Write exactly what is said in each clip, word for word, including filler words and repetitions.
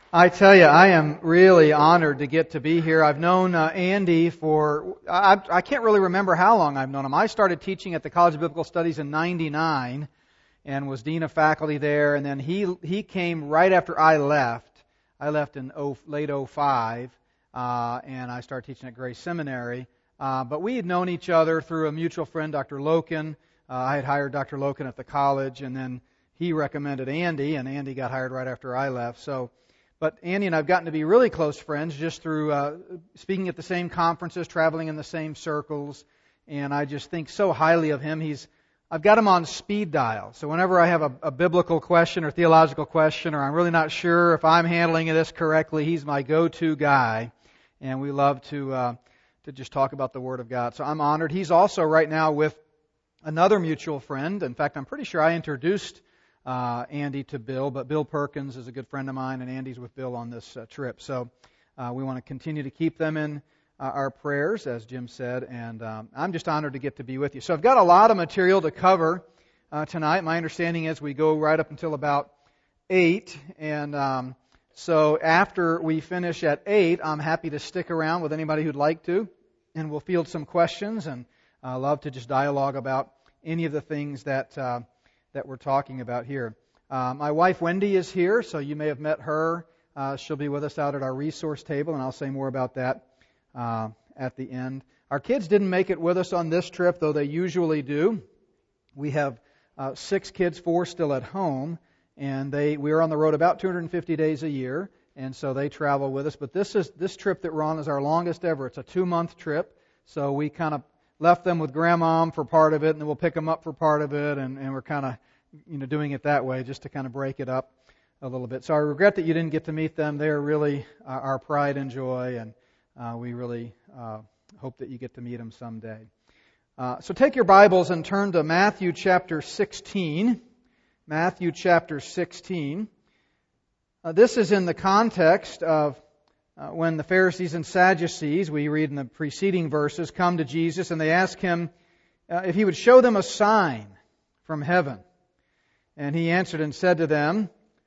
I tell you, I am really honored to get to be here. I've known uh, Andy for, I, I can't really remember how long I've known him. I started teaching at the College of Biblical Studies in ninety-nine and was dean of faculty there, and then he he came right after I left. I left in oh, late oh five, uh, and I started teaching at Grace Seminary. Uh, but we had known each other through a mutual friend, Doctor Loken. Uh, I had hired Doctor Loken at the college, and then he recommended Andy, and Andy got hired right after I left. So, but Andy and I have gotten to be really close friends just through uh, speaking at the same conferences, traveling in the same circles, and I just think so highly of him. He's I've got him on speed dial, so whenever I have a, a biblical question or theological question, or I'm really not sure if I'm handling this correctly, he's my go-to guy, and we love to uh, to just talk about the Word of God. So I'm honored. He's also right now with another mutual friend. In fact, I'm pretty sure I introduced uh, Andy to Bill, but Bill Perkins is a good friend of mine, and Andy's with Bill on this uh, trip. So uh, we want to continue to keep them in Uh, our prayers, as Jim said, and um, I'm just honored to get to be with you. So I've got a lot of material to cover uh, tonight. My understanding is we go right up until about eight, and um, so after we finish at eight, I'm happy to stick around with anybody who'd like to, and we'll field some questions, and I uh, love to just dialogue about any of the things that uh, that we're talking about here. Uh, my wife Wendy is here, so you may have met her. Uh, she'll be with us out at our resource table, and I'll say more about that Uh, at the end. Our kids didn't make it with us on this trip, though they usually do. We have uh, six kids, four still at home, and they we are on the road about two hundred fifty days a year, and so they travel with us. But this is this trip that we're on is our longest ever. It's a two-month trip, so we kind of left them with Grandmom for part of it, and then we'll pick them up for part of it, and, and we're kind of you know doing it that way just to kind of break it up a little bit. So I regret that you didn't get to meet them. They are really uh, our pride and joy, and Uh, we really uh, hope that you get to meet them someday. Uh, so take your Bibles and turn to Matthew chapter sixteen. Matthew chapter sixteen. Uh, this is in the context of uh, when the Pharisees and Sadducees, we read in the preceding verses, come to Jesus and they ask Him uh, if He would show them a sign from heaven. And He answered and said to them,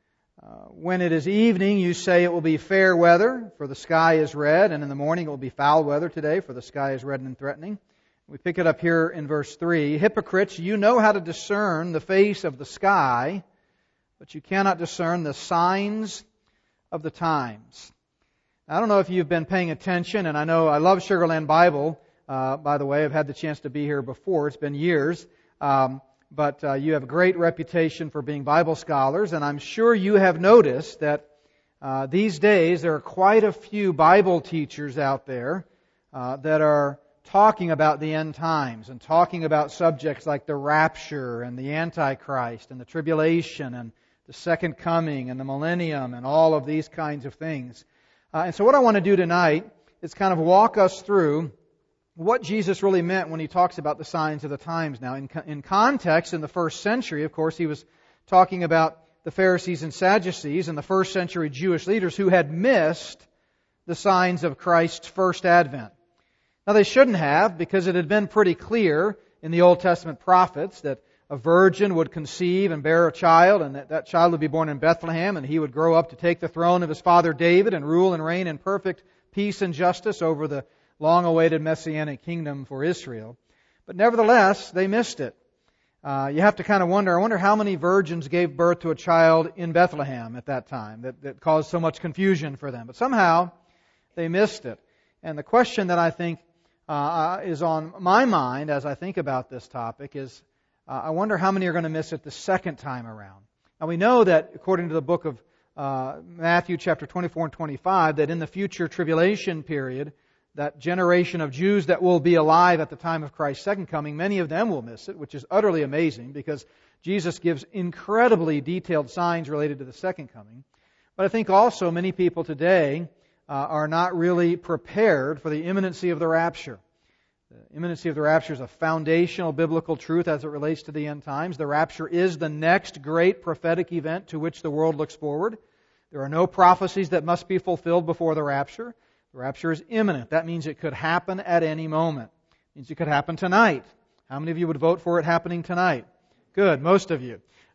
Uh, when it is evening, you say it will be fair weather, for the sky is red, and in the morning it will be foul weather today, for the sky is red and threatening. We pick it up here in verse three. Hypocrites, you know how to discern the face of the sky, but you cannot discern the signs of the times. I don't know if you've been paying attention, and I know I love Sugarland Bible. Uh, by the way, I've had the chance to be here before. It's been years. Um, But uh, you have a great reputation for being Bible scholars, and I'm sure you have noticed that uh, these days there are quite a few Bible teachers out there uh, that are talking about the end times and talking about subjects like the rapture and the Antichrist and the tribulation and the second coming and the millennium and all of these kinds of things. Uh, and so what I want to do tonight is kind of walk us through what Jesus really meant when He talks about the signs of the times. Now, in, in context, in the first century, of course, He was talking about the Pharisees and Sadducees and the first century Jewish leaders who had missed the signs of Christ's first advent. Now, they shouldn't have, because it had been pretty clear in the Old Testament prophets that a virgin would conceive and bear a child, and that that child would be born in Bethlehem, and he would grow up to take the throne of his father David and rule and reign in perfect peace and justice over the long-awaited Messianic kingdom for Israel. But nevertheless, they missed it. Uh, you have to kind of wonder, I wonder how many virgins gave birth to a child in Bethlehem at that time that, that caused so much confusion for them. But somehow, they missed it. And the question that I think uh, is on my mind as I think about this topic is, uh, I wonder how many are going to miss it the second time around. Now we know that, according to the book of uh, Matthew chapter twenty-four and twenty-five, that in the future tribulation period, that generation of Jews that will be alive at the time of Christ's second coming, many of them will miss it, which is utterly amazing because Jesus gives incredibly detailed signs related to the second coming. But I think also many people today uh, are not really prepared for the imminency of the rapture. The imminency of the rapture is a foundational biblical truth as it relates to the end times. The rapture is the next great prophetic event to which the world looks forward. There are no prophecies that must be fulfilled before the rapture. The rapture is imminent. That means it could happen at any moment. It means it could happen tonight. How many of you would vote for it happening tonight? Good, most of you.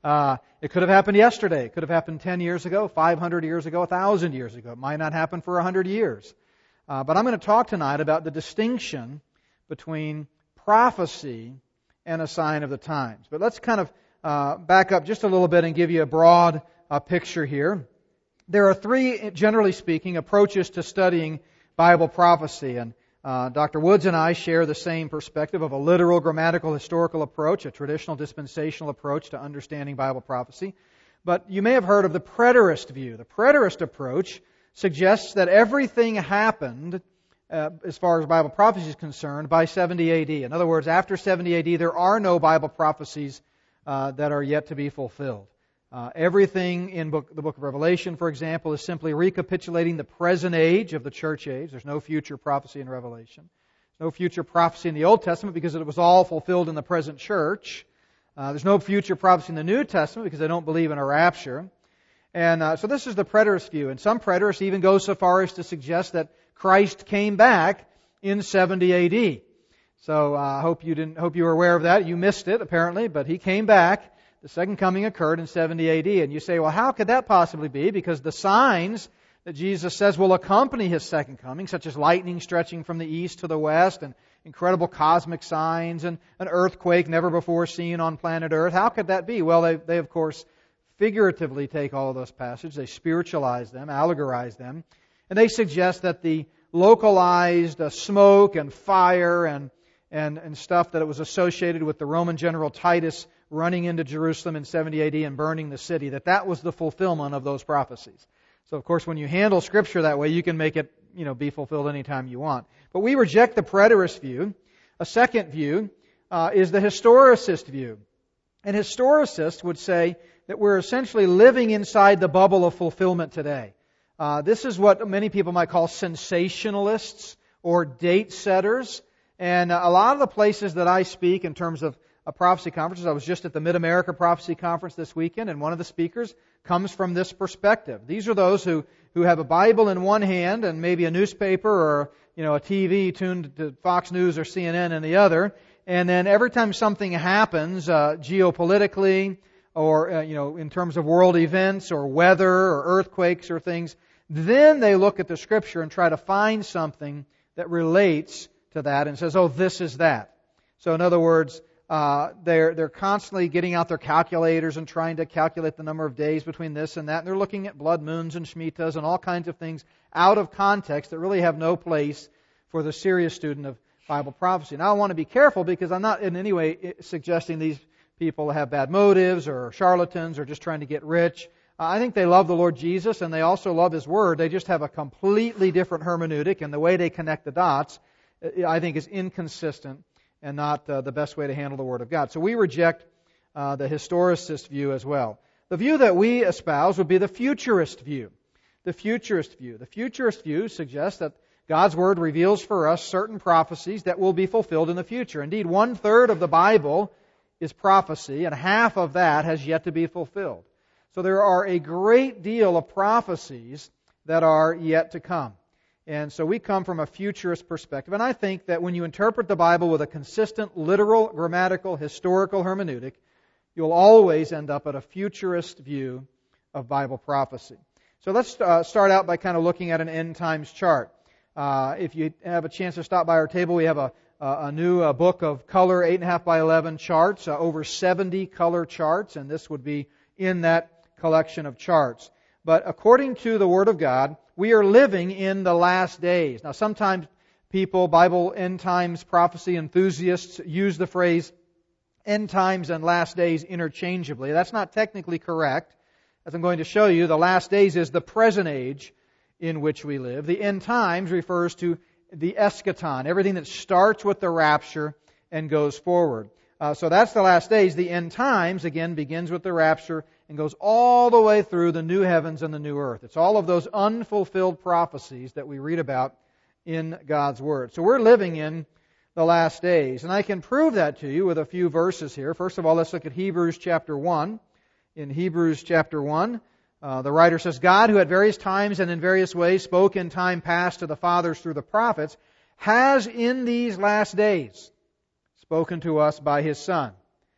Uh, it could have happened yesterday. It could have happened ten years ago, five hundred years ago, one thousand years ago. It might not happen for one hundred years. Uh, but I'm going to talk tonight about the distinction between prophecy and a sign of the times. But let's kind of uh, back up just a little bit and give you a broad uh, picture here. There are three, generally speaking, approaches to studying Bible prophecy. And uh, Doctor Woods and I share the same perspective of a literal, grammatical, historical approach, a traditional dispensational approach to understanding Bible prophecy. But you may have heard of the preterist view. The preterist approach suggests that everything happened, uh, as far as Bible prophecy is concerned, by seventy A D. In other words, after seventy A D, there are no Bible prophecies uh, that are yet to be fulfilled. Uh, everything in book, the book of Revelation, for example, is simply recapitulating the present age of the church age. There's no future prophecy in Revelation. There's no future prophecy in the Old Testament because it was all fulfilled in the present church. Uh, there's no future prophecy in the New Testament because they don't believe in a rapture. And uh, so this is the preterist view. And some preterists even go so far as to suggest that Christ came back in seventy A D. So I uh, hope you didn't hope you were aware of that. You missed it, apparently, but He came back. The second coming occurred in seventy A D. And you say, well, how could that possibly be? Because the signs that Jesus says will accompany His second coming, such as lightning stretching from the east to the west, and incredible cosmic signs, and an earthquake never before seen on planet Earth, how could that be? Well, they, they of course, figuratively take all of those passages, they spiritualize them, allegorize them, and they suggest that the localized uh, smoke and fire and, and, and stuff that it was associated with the Roman general Titus running into Jerusalem in seventy A D and burning the city, that that was the fulfillment of those prophecies. So, of course, when you handle Scripture that way, you can make it, you know, be fulfilled anytime you want. But we reject the preterist view. A second view uh, is the historicist view. And historicists would say that we're essentially living inside the bubble of fulfillment today. Uh, this is what many people might call sensationalists or date setters. And uh, a lot of the places that I speak in terms of uh, prophecy conferences, I was just at the Mid-America Prophecy Conference this weekend, and one of the speakers comes from this perspective. These are those who, who have a Bible in one hand and maybe a newspaper or, you know, a T V tuned to Fox News or C N N in the other. And then every time something happens, uh, geopolitically, or, uh, you know, in terms of world events or weather or earthquakes or things, then they look at the Scripture and try to find something that relates to that and says, oh, this is that. So in other words, uh, they're, they're constantly getting out their calculators and trying to calculate the number of days between this and that. And they're looking at blood moons and Shemitas and all kinds of things out of context that really have no place for the serious student of Bible prophecy. Now, I want to be careful because I'm not in any way suggesting these people have bad motives or charlatans or just trying to get rich. I think they love the Lord Jesus and they also love His Word. They just have a completely different hermeneutic, and the way they connect the dots, I think, is inconsistent and not uh, the best way to handle the Word of God. So we reject uh, the historicist view as well. The view that we espouse would be the futurist view. The futurist view. The futurist view suggests that God's Word reveals for us certain prophecies that will be fulfilled in the future. Indeed, one-third of the Bible is prophecy, and half of that has yet to be fulfilled. So there are a great deal of prophecies that are yet to come. And so we come from a futurist perspective. And I think that when you interpret the Bible with a consistent, literal, grammatical, historical hermeneutic, you'll always end up at a futurist view of Bible prophecy. So let's uh, start out by kind of looking at an end times chart. Uh, if you have a chance to stop by our table, we have a, a new uh, book of color eight point five by eleven charts, uh, over seventy color charts, and this would be in that collection of charts. But according to the Word of God, we are living in the last days. Now, sometimes people, Bible end times prophecy enthusiasts, use the phrase end times and last days interchangeably. That's not technically correct. As I'm going to show you, the last days is the present age in which we live. The end times refers to the eschaton, everything that starts with the rapture and goes forward. Uh, so that's the last days. The end times, again, begins with the rapture and goes all the way through the new heavens and the new earth. It's all of those unfulfilled prophecies that we read about in God's Word. So we're living in the last days. And I can prove that to you with a few verses here. First of all, let's look at Hebrews chapter one. In Hebrews chapter one, uh, the writer says, God, who at various times and in various ways spoke in time past to the fathers through the prophets, has in these last days spoken to us by His Son.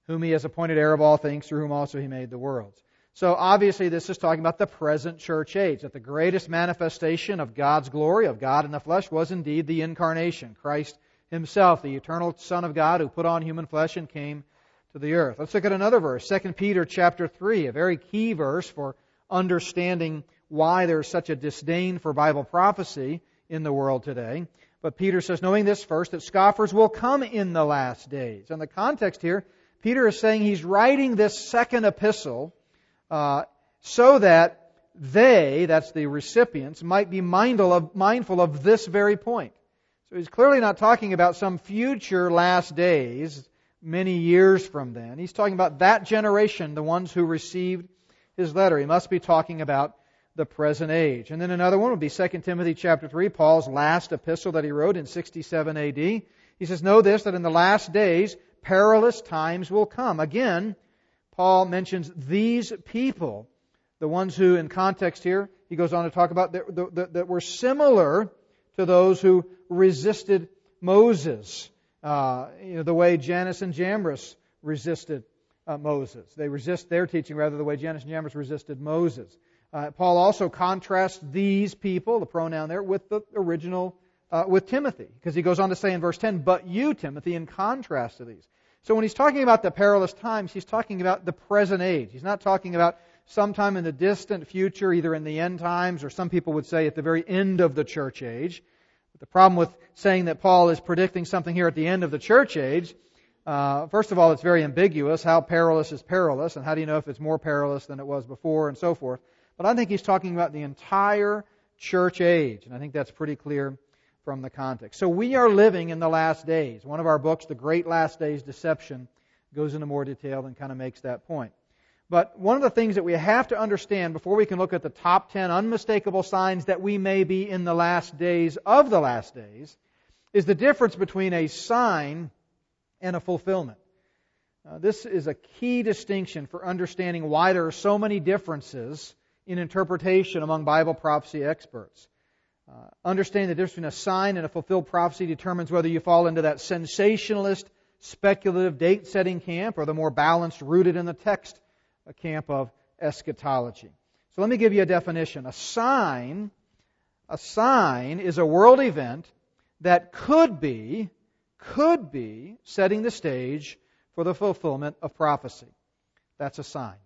whom He has appointed heir of all things, through whom also He made the worlds. So obviously this is talking about the present church age, that the greatest manifestation of God's glory, of God in the flesh, was indeed the incarnation. Christ Himself, the eternal Son of God who put on human flesh and came to the earth. Let's look at another verse, Second Peter chapter three, a very key verse for understanding why there's such a disdain for Bible prophecy in the world today. But Peter says, knowing this first, that scoffers will come in the last days. And the context here, Peter is saying he's writing this second epistle Uh, so that they, that's the recipients, might be mindful of, mindful of this very point. So he's clearly not talking about some future last days, many years from then. He's talking about that generation, the ones who received his letter. He must be talking about the present age. And then another one would be Second Timothy chapter three, Paul's last epistle that he wrote in sixty-seven A D. He says, know this, that in the last days perilous times will come. Again, Paul mentions these people, the ones who, in context here, he goes on to talk about that, that, that were similar to those who resisted Moses, uh, you know, the way Jannes and Jambres resisted uh, Moses. They resist their teaching rather the way Jannes and Jambres resisted Moses. Uh, Paul also contrasts these people, the pronoun there, with the original, uh, with Timothy, because he goes on to say in verse ten, but you, Timothy, in contrast to these. So when he's talking about the perilous times, he's talking about the present age. He's not talking about sometime in the distant future, either in the end times, or some people would say at the very end of the church age. But the problem with saying that Paul is predicting something here at the end of the church age, uh, first of all, it's very ambiguous. How perilous is perilous, and how do you know if it's more perilous than it was before, and so forth. But I think he's talking about the entire church age, and I think that's pretty clear from the context. So we are living in the last days. One of our books, The Great Last Days Deception, goes into more detail and kind of makes that point. But one of the things that we have to understand before we can look at the top ten unmistakable signs that we may be in the last days of the last days is the difference between a sign and a fulfillment. Uh, this is a key distinction for understanding why there are so many differences in interpretation among Bible prophecy experts. Uh, understanding the difference between a sign and a fulfilled prophecy determines whether you fall into that sensationalist, speculative, date-setting camp or the more balanced, rooted in the text camp of eschatology. So let me give you a definition. A sign, a sign is a world event that could be, could be setting the stage for the fulfillment of prophecy. That's a sign.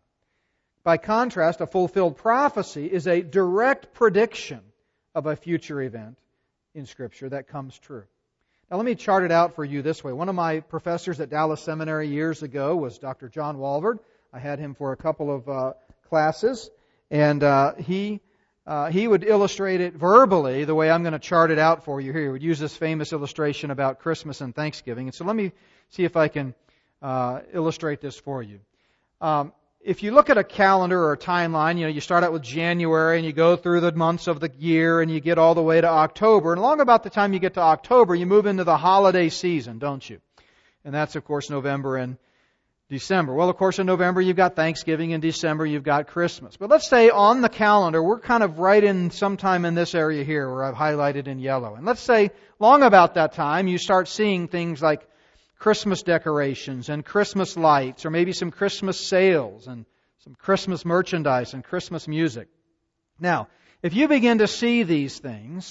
By contrast, a fulfilled prophecy is a direct prediction of a future event in Scripture that comes true. Now let me chart it out for you this way. One of my professors at Dallas Seminary years ago was Doctor John Walvoord. I had him for a couple of uh, classes, and uh, he uh, he would illustrate it verbally the way I'm going to chart it out for you here. He would use this famous illustration about Christmas and Thanksgiving. And so let me see if I can uh, illustrate this for you. Um, If you look at a calendar or a timeline, you know, you start out with January and you go through the months of the year and you get all the way to October. And along about the time you get to October, you move into the holiday season, don't you? And that's, of course, November and December. Well, of course, in November you've got Thanksgiving. In December you've got Christmas. But let's say on the calendar, we're kind of right in sometime in this area here where I've highlighted in yellow. And let's say long about that time, you start seeing things like Christmas decorations and Christmas lights, or maybe some Christmas sales and some Christmas merchandise and Christmas music. Now, if you begin to see these things,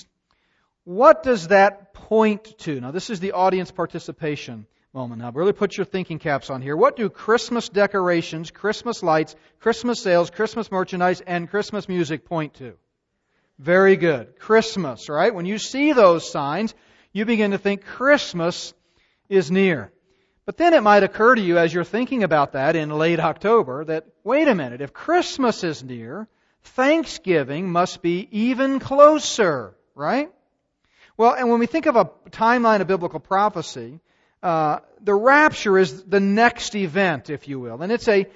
what does that point to? Now, this is the audience participation moment. Now, really put your thinking caps on here. What do Christmas decorations, Christmas lights, Christmas sales, Christmas merchandise, and Christmas music point to? Very good. Christmas, right? When you see those signs, you begin to think Christmas is near. But then it might occur to you as you're thinking about that in late October that, wait a minute, if Christmas is near, Thanksgiving must be even closer, right? Well, and when we think of a timeline of biblical prophecy, uh, the rapture is the next event, if you will, and it's a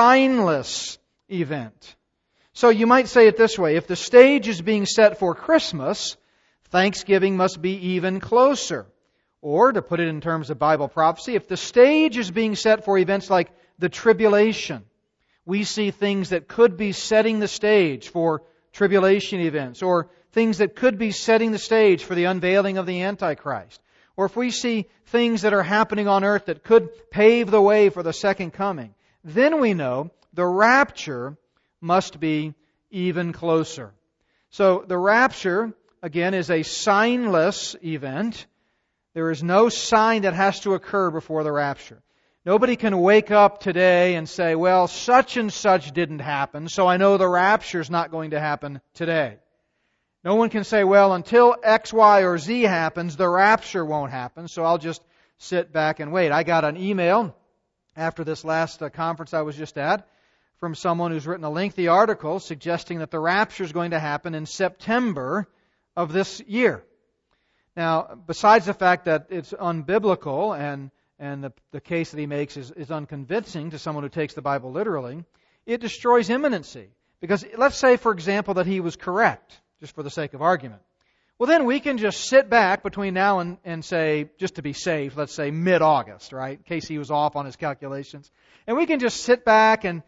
signless event. So you might say it this way, if the stage is being set for Christmas, Thanksgiving must be even closer. Or, to put it in terms of Bible prophecy, if the stage is being set for events like the tribulation, we see things that could be setting the stage for tribulation events, or things that could be setting the stage for the unveiling of the Antichrist. or if we see things that are happening on earth that could pave the way for the second coming, then we know the rapture must be even closer. So the rapture, again, is a signless event. There is no sign that has to occur before the rapture. Nobody can wake up today and say, well, such and such didn't happen, so I know the rapture is not going to happen today. No one can say, well, until X, Y, or Z happens, the rapture won't happen, so I'll just sit back and wait. I got an email after this last uh, conference I was just at from someone who's written a lengthy article suggesting that the rapture is going to happen in September of this year. Now, besides the fact that it's unbiblical and and the, the case that he makes is, is unconvincing to someone who takes the Bible literally, it destroys imminency. Because let's say, for example, that he was correct, just for the sake of argument. Well, then we can just sit back between now and, and say, just to be safe, let's say mid-August, right, in case he was off on his calculations. And we can just sit back and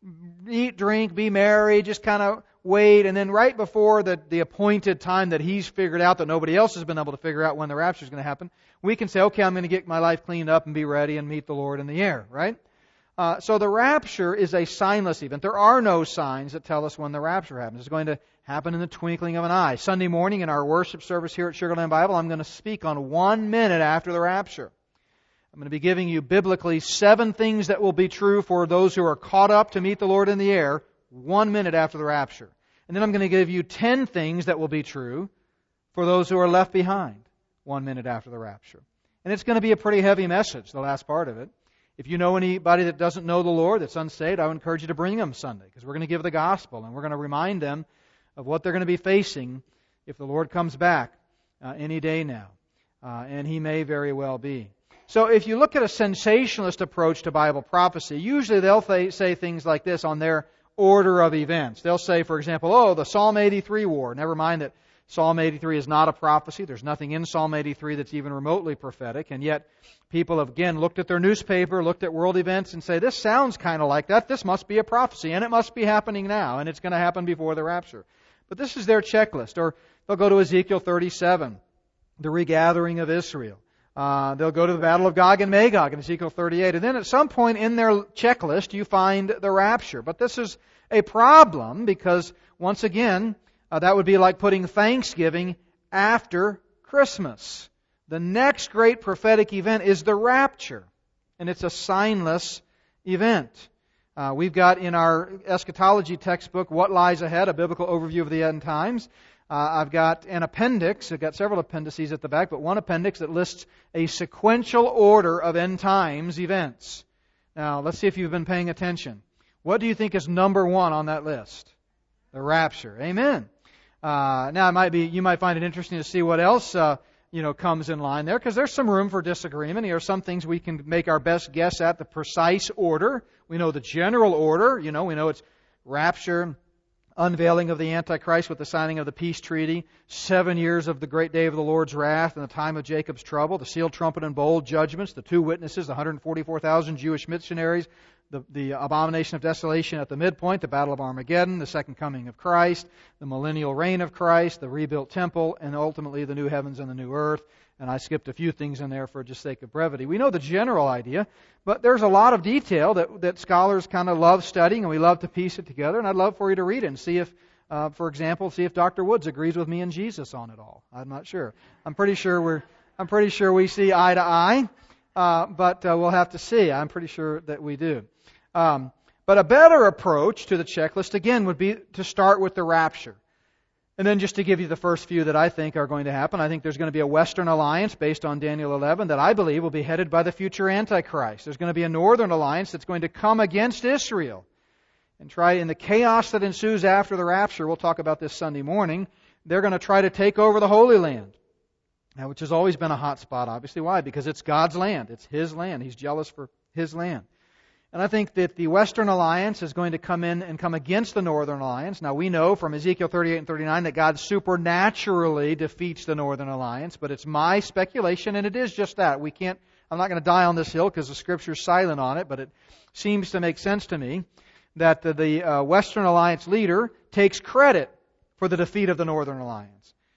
eat, drink, be merry, just kind of wait, and then right before the, the appointed time that he's figured out that nobody else has been able to figure out when the rapture is going to happen, we can say, okay, I'm going to get my life cleaned up and be ready and meet the Lord in the air, right? Uh, so the rapture is a signless event. There are no signs that tell us when the rapture happens. It's going to happen in the twinkling of an eye. Sunday morning in our worship service here at Sugarland Bible, I'm going to speak on one minute after the rapture. I'm going to be giving you biblically seven things that will be true for those who are caught up to meet the Lord in the air one minute after the rapture. And then I'm going to give you ten things that will be true for those who are left behind one minute after the rapture. And it's going to be a pretty heavy message, the last part of it. If you know anybody that doesn't know the Lord, that's unsaved, I would encourage you to bring them Sunday, because we're going to give the gospel and we're going to remind them of what they're going to be facing if the Lord comes back uh, any day now. Uh, and He may very well be. So if you look at a sensationalist approach to Bible prophecy, usually they'll th- say things like this on their order of events. They'll say, for example, oh, the Psalm eighty-three war. Never mind that Psalm eighty-three is not a prophecy. There's nothing in Psalm eighty-three that's even remotely prophetic. And yet people have, again, looked at their newspaper, looked at world events, and say, this sounds kind of like that. This must be a prophecy, and it must be happening now, and it's going to happen before the rapture. But this is their checklist. Or they'll go to Ezekiel thirty-seven, the regathering of Israel. Uh, they'll go to the battle of Gog and Magog in Ezekiel thirty-eight. And then at some point in their checklist, you find the rapture. But this is a problem because, once again, uh, that would be like putting Thanksgiving after Christmas. The next great prophetic event is the rapture. And it's a signless event. Uh, we've got in our eschatology textbook, What Lies Ahead, a biblical overview of the end times. Uh, I've got an appendix. I've got several appendices at the back, but one appendix that lists a sequential order of end times events. Now, let's see if you've been paying attention. What do you think is number one on that list? The rapture. Amen. Uh, now, it might be you might find it interesting to see what else uh, you know comes in line there, because there's some room for disagreement. Here are some things we can make our best guess at the precise order. We know the general order. You know, we know it's rapture, unveiling of the Antichrist with the signing of the peace treaty, seven years of the great day of the Lord's wrath and the time of Jacob's trouble, the sealed trumpet and bowl judgments, the two witnesses, the one hundred forty-four thousand Jewish missionaries, the, the abomination of desolation at the midpoint, the battle of Armageddon, the second coming of Christ, the millennial reign of Christ, the rebuilt temple, and ultimately the new heavens and the new earth. And I skipped a few things in there for just sake of brevity. We know the general idea, but there's a lot of detail that, that scholars kind of love studying, and we love to piece it together. And I'd love for you to read it and see if, uh, for example, see if Doctor Woods agrees with me and Jesus on it all. I'm not sure. I'm pretty sure we're, I'm pretty sure we see eye to eye, uh, but uh, we'll have to see. I'm pretty sure that we do. Um, but a better approach to the checklist, again, would be to start with the rapture. And then just to give you the first few that I think are going to happen, I think there's going to be a Western alliance based on Daniel eleven that I believe will be headed by the future Antichrist. There's going to be a Northern alliance that's going to come against Israel and try, in the chaos that ensues after the rapture, we'll talk about this Sunday morning, they're going to try to take over the Holy Land, now, which has always been a hot spot, obviously. Why? Because it's God's land. It's His land. He's jealous for His land. And I think that the Western alliance is going to come in and come against the Northern alliance. Now, we know from Ezekiel thirty-eight and thirty-nine that God supernaturally defeats the Northern alliance, but it's my speculation, and it is just that. We can't, I'm not going to die on this hill because the Scripture's silent on it, but it seems to make sense to me that the, the uh, Western alliance leader takes credit for the defeat of the Northern alliance.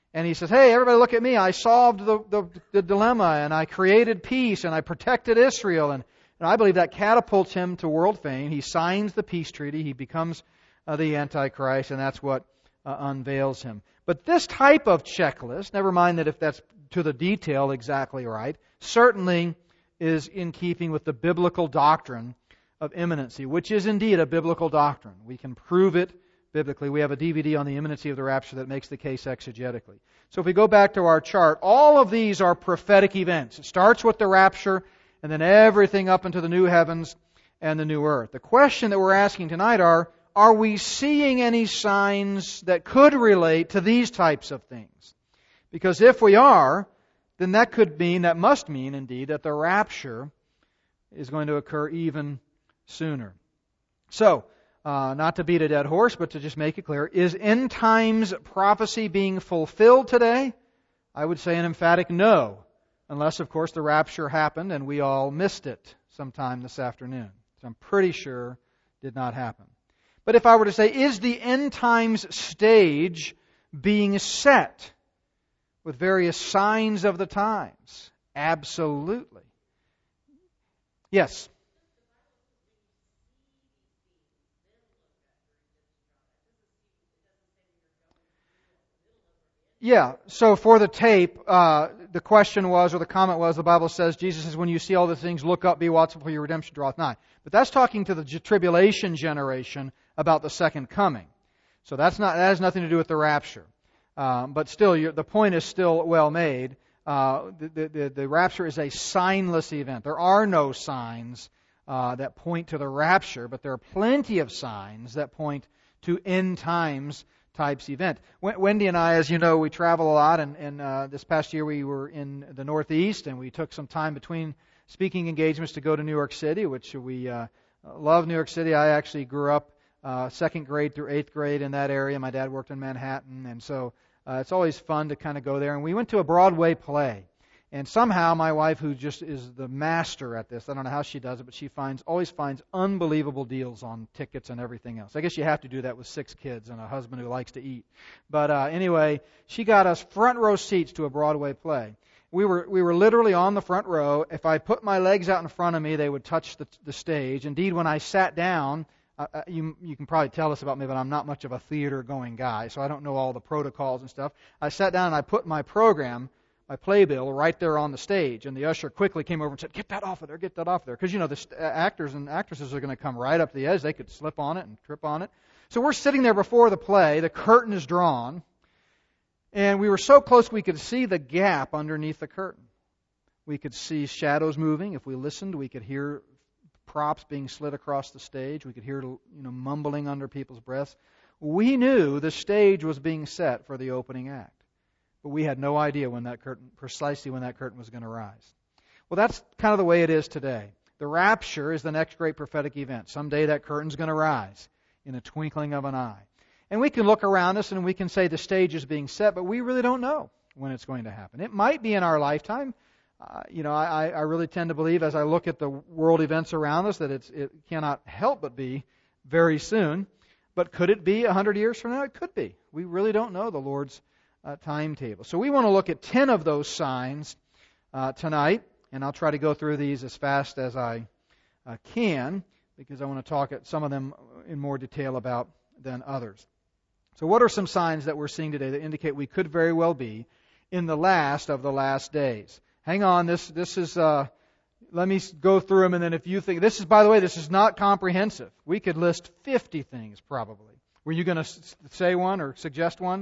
And he says, hey, everybody look at me. I solved the, the, the dilemma, and I created peace, and I protected Israel. And, and I believe that catapults him to world fame. He signs the peace treaty. He becomes uh, the Antichrist, and that's what uh, unveils him. But this type of checklist, never mind that if that's to the detail exactly right, certainly is in keeping with the biblical doctrine of imminency, which is indeed a biblical doctrine. We can prove it biblically. We have a D V D on the imminency of the rapture that makes the case exegetically. So if we go back to our chart, all of these are prophetic events. It starts with the rapture, and then everything up into the new heavens and the new earth. The question that we're asking tonight are, are we seeing any signs that could relate to these types of things? Because if we are, then that could mean, that must mean indeed, that the rapture is going to occur even sooner. So, uh, not to beat a dead horse, but to just make it clear, is end times prophecy being fulfilled today? I would say an emphatic no, unless, of course, the rapture happened and we all missed it sometime this afternoon. So I'm pretty sure did not happen. But if I were to say, is the end times stage being set with various signs of the times? Absolutely. Yes. Yeah, so for the tape, uh, the question was, or the comment was, the Bible says, Jesus says, when you see all the things, look up, be watchful, for your redemption draweth nigh. But that's talking to the tribulation generation about the second coming. So that's not, that has nothing to do with the rapture. Um, but still, you're, the point is still well made. Uh, the, the, the rapture is a signless event. There are no signs uh, that point to the rapture, but there are plenty of signs that point to end times types event. Wendy and I, as you know, we travel a lot, and, and uh, this past year we were in the Northeast, and we took some time between speaking engagements to go to New York City, which we uh, love New York City. I actually grew up uh, second grade through eighth grade in that area. My dad worked in Manhattan, and so uh, it's always fun to kind of go there. And we went to a Broadway play. And somehow my wife, who just is the master at this, I don't know how she does it, but she finds always finds unbelievable deals on tickets and everything else. I guess you have to do that with six kids and a husband who likes to eat. But uh, anyway, she got us front row seats to a Broadway play. We were we were literally on the front row. If I put my legs out in front of me, they would touch the, the stage. Indeed, when I sat down, uh, you you can probably tell this about me, but I'm not much of a theater-going guy, so I don't know all the protocols and stuff. I sat down and I put my program, my playbill, right there on the stage, and the usher quickly came over and said, "Get that off of there, get that off there," because you know the st- actors and actresses are going to come right up to the edge. They could slip on it and trip on it. So we're sitting there before the play. The curtain is drawn, and we were so close we could see the gap underneath the curtain. We could see shadows moving. If we listened, we could hear props being slid across the stage. We could hear, you know, mumbling under people's breaths. We knew the stage was being set for the opening act. But we had no idea when that curtain, precisely when that curtain was going to rise. Well, that's kind of the way it is today. The rapture is the next great prophetic event. Someday that curtain's going to rise in a twinkling of an eye. And we can look around us and we can say the stage is being set, but we really don't know when it's going to happen. It might be in our lifetime. Uh, you know, I, I really tend to believe, as I look at the world events around us, that it's, it cannot help but be very soon. But could it be a hundred years from now? It could be. We really don't know the Lord's Uh, timetable. So we want to look at ten of those signs uh, tonight, and I'll try to go through these as fast as I uh, can, because I want to talk at some of them in more detail about than others. So what are some signs that we're seeing today that indicate we could very well be in the last of the last days? Hang on, this this is. Uh, let me go through them, and then if you think this is, by the way, this is not comprehensive. We could list fifty things probably. Were you going to s- say one or suggest one?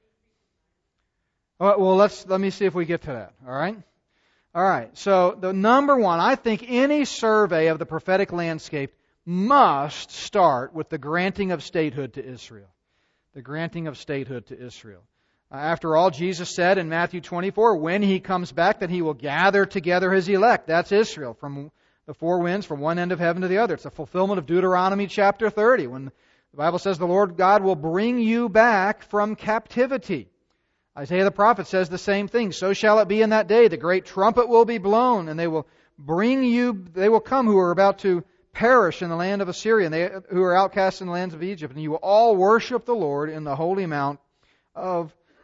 Well, let's let me see if we get to that. All right? All right. So the number one, I think any survey of the prophetic landscape must start with the granting of statehood to Israel. The granting of statehood to Israel. Uh, after all, Jesus said in Matthew twenty-four, when He comes back, that He will gather together His elect. That's Israel, from the four winds, from one end of heaven to the other. It's a fulfillment of Deuteronomy chapter thirty, when the Bible says the Lord God will bring you back from captivity. Isaiah the prophet says the same thing. So shall it be in that day. The great trumpet will be blown, and they will bring you, they will come who are about to perish in the land of Assyria, and they who are outcast in the lands of Egypt. And you will all worship the Lord in the holy mount of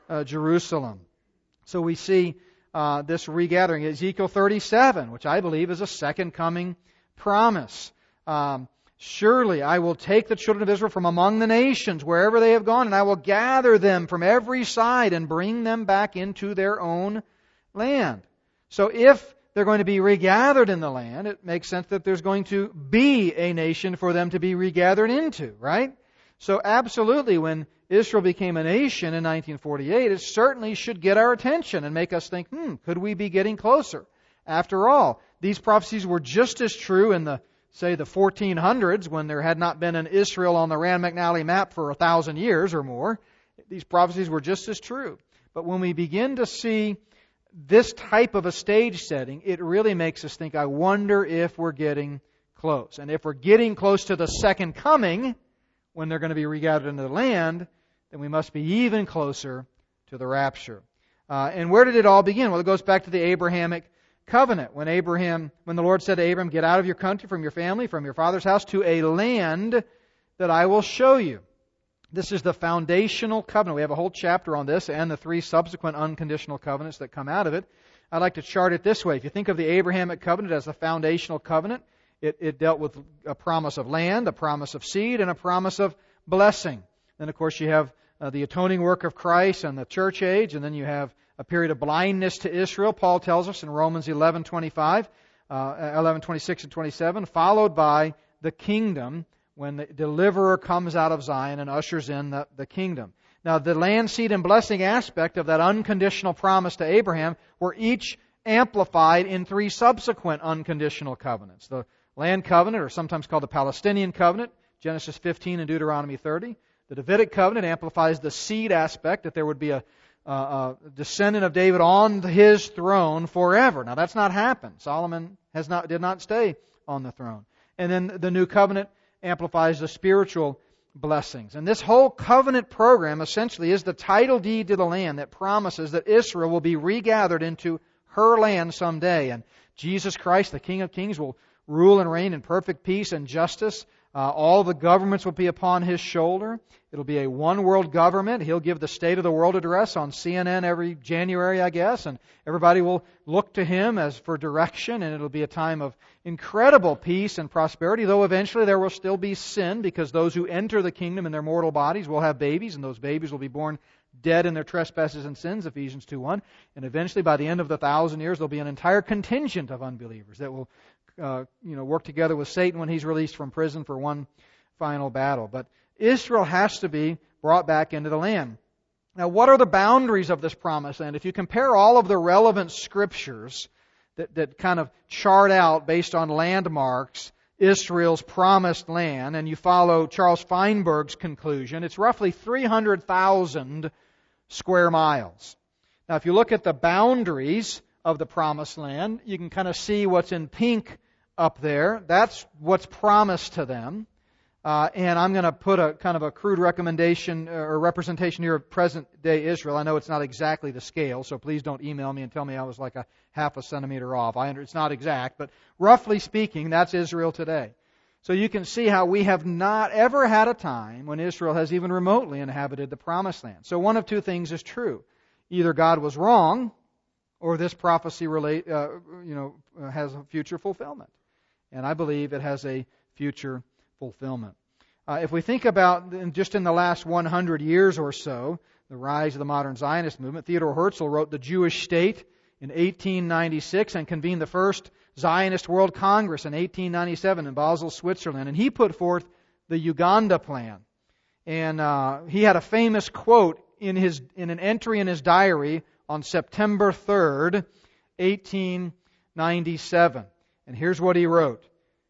uh, Jerusalem. So we see uh, this regathering. Ezekiel thirty-seven, which I believe is a second coming promise. Um, Surely I will take the children of Israel from among the nations, wherever they have gone, and I will gather them from every side and bring them back into their own land. So if they're going to be regathered in the land, it makes sense that there's going to be a nation for them to be regathered into, right? So absolutely, when Israel became a nation in nineteen forty-eight, it certainly should get our attention and make us think, hmm, could we be getting closer? After all, these prophecies were just as true in the say the fourteen hundreds, when there had not been an Israel on the Rand McNally map for a thousand years or more. These prophecies were just as true. But when we begin to see this type of a stage setting, it really makes us think, I wonder if we're getting close. And if we're getting close to the second coming, when they're going to be regathered into the land, then we must be even closer to the rapture. Uh, and where did it all begin? Well, it goes back to the Abrahamic covenant. When Abraham, when the Lord said to Abraham, get out of your country, from your family, from your father's house, to a land that I will show you. This is the foundational covenant. We have a whole chapter on this and the three subsequent unconditional covenants that come out of it. I'd like to chart it this way. If you think of the Abrahamic covenant as the foundational covenant, it, it dealt with a promise of land, a promise of seed, and a promise of blessing. Then, of course, you have uh, the atoning work of Christ and the church age, and then you have a period of blindness to Israel, Paul tells us in Romans eleven twenty-five, uh, eleven twenty-six and twenty-seven, followed by the kingdom when the deliverer comes out of Zion and ushers in the, the kingdom. Now, the land, seed, and blessing aspect of that unconditional promise to Abraham were each amplified in three subsequent unconditional covenants. The land covenant, or sometimes called the Palestinian covenant, Genesis fifteen and Deuteronomy thirty. The Davidic covenant amplifies the seed aspect, that there would be a Uh, a descendant of David on his throne forever. Now that's not happened. Solomon has not did not stay on the throne. And then the new covenant amplifies the spiritual blessings. And this whole covenant program essentially is the title deed to the land that promises that Israel will be regathered into her land someday. And Jesus Christ, the King of Kings, will rule and reign in perfect peace and justice. Uh, all the governments will be upon His shoulder. It'll be a one-world government. He'll give the State of the World address on C N N every January, I guess, and everybody will look to Him as for direction, and it'll be a time of incredible peace and prosperity, though eventually there will still be sin, because those who enter the kingdom in their mortal bodies will have babies, and those babies will be born dead in their trespasses and sins, Ephesians two one. And eventually, by the end of the thousand years, there'll be an entire contingent of unbelievers that will Uh, you know, work together with Satan when he's released from prison for one final battle. But Israel has to be brought back into the land. Now, what are the boundaries of this promised land? If you compare all of the relevant scriptures that, that kind of chart out based on landmarks Israel's promised land, and you follow Charles Feinberg's conclusion, it's roughly three hundred thousand square miles. Now, if you look at the boundaries of the promised land, you can kind of see what's in pink up there. That's what's promised to them. Uh, and I'm going to put a kind of a crude recommendation or representation here of present-day Israel. I know it's not exactly the scale, so please don't email me and tell me I was like a half a centimeter off. I under, it's not exact, but roughly speaking, that's Israel today. So you can see how we have not ever had a time when Israel has even remotely inhabited the promised land. So one of two things is true. Either God was wrong, or this prophecy relate, uh, you know, has a future fulfillment. And I believe it has a future fulfillment. Uh, if we think about just in the last one hundred years or so, the rise of the modern Zionist movement, Theodor Herzl wrote The Jewish State in eighteen ninety-six and convened the first Zionist World Congress in eighteen ninety-seven in Basel, Switzerland. And he put forth the Uganda Plan. And uh, he had a famous quote in his in an entry in his diary on September third, eighteen ninety-seven. And here's what he wrote.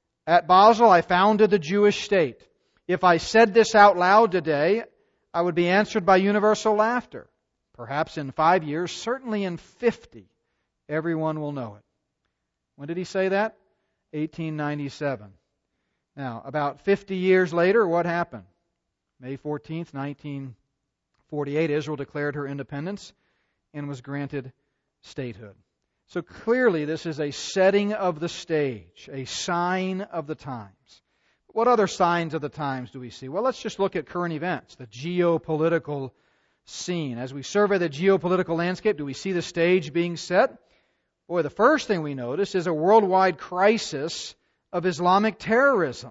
At Basel, I founded the Jewish state. If I said this out loud today, I would be answered by universal laughter. Perhaps in five years, certainly in fifty, everyone will know it. When did he say that? eighteen ninety-seven. Now, about fifty years later, what happened? May fourteenth, nineteen forty-eight, Israel declared her independence and was granted statehood. So clearly this is a setting of the stage, a sign of the times. What other signs of the times do we see? Well, let's just look at current events, the geopolitical scene. As we survey the geopolitical landscape, do we see the stage being set? Boy, the first thing we notice is a worldwide crisis of Islamic terrorism.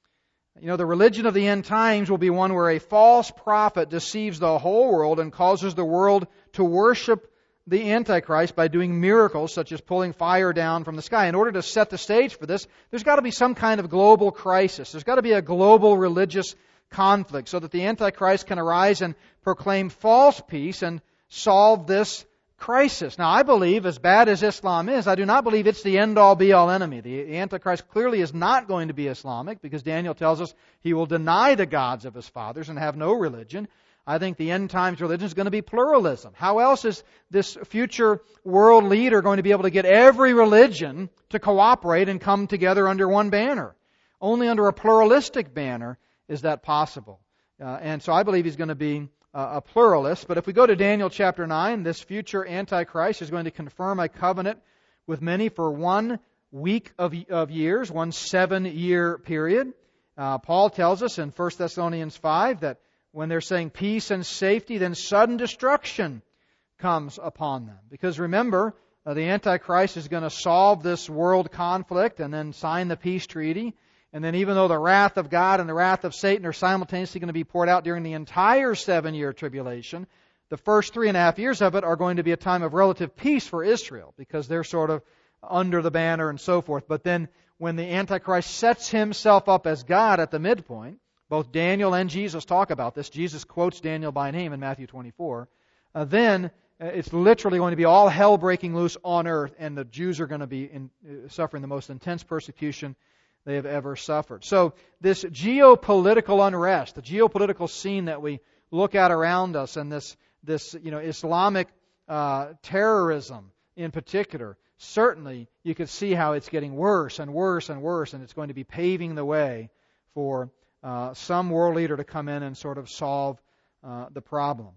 You know, the religion of the end times will be one where a false prophet deceives the whole world and causes the world to worship the Antichrist by doing miracles such as pulling fire down from the sky. In order to set the stage for this, there's got to be some kind of global crisis. There's got to be a global religious conflict so that the Antichrist can arise and proclaim false peace and solve this crisis. Now, I believe, as bad as Islam is, I do not believe it's the end-all, be-all enemy. The Antichrist clearly is not going to be Islamic because Daniel tells us he will deny the gods of his fathers and have no religion. I think the end times religion is going to be pluralism. How else is this future world leader going to be able to get every religion to cooperate and come together under one banner? Only under a pluralistic banner is that possible. Uh, and so I believe he's going to be uh, a pluralist. But if we go to Daniel chapter nine, this future Antichrist is going to confirm a covenant with many for one week of, of years, one seven-year period. Uh, Paul tells us in First Thessalonians five that when they're saying peace and safety, then sudden destruction comes upon them. Because remember, uh, the Antichrist is going to solve this world conflict and then sign the peace treaty. And then even though the wrath of God and the wrath of Satan are simultaneously going to be poured out during the entire seven-year tribulation, the first three and a half years of it are going to be a time of relative peace for Israel because they're sort of under the banner and so forth. But then when the Antichrist sets himself up as God at the midpoint, both Daniel and Jesus talk about this. Jesus quotes Daniel by name in Matthew twenty-four. Uh, then uh, it's literally going to be all hell breaking loose on earth, and the Jews are going to be in, uh, suffering the most intense persecution they have ever suffered. So this geopolitical unrest, the geopolitical scene that we look at around us, and this this you know Islamic uh, terrorism in particular, certainly you could see how it's getting worse and worse and worse, and it's going to be paving the way for Uh, some world leader to come in and sort of solve uh, the problem.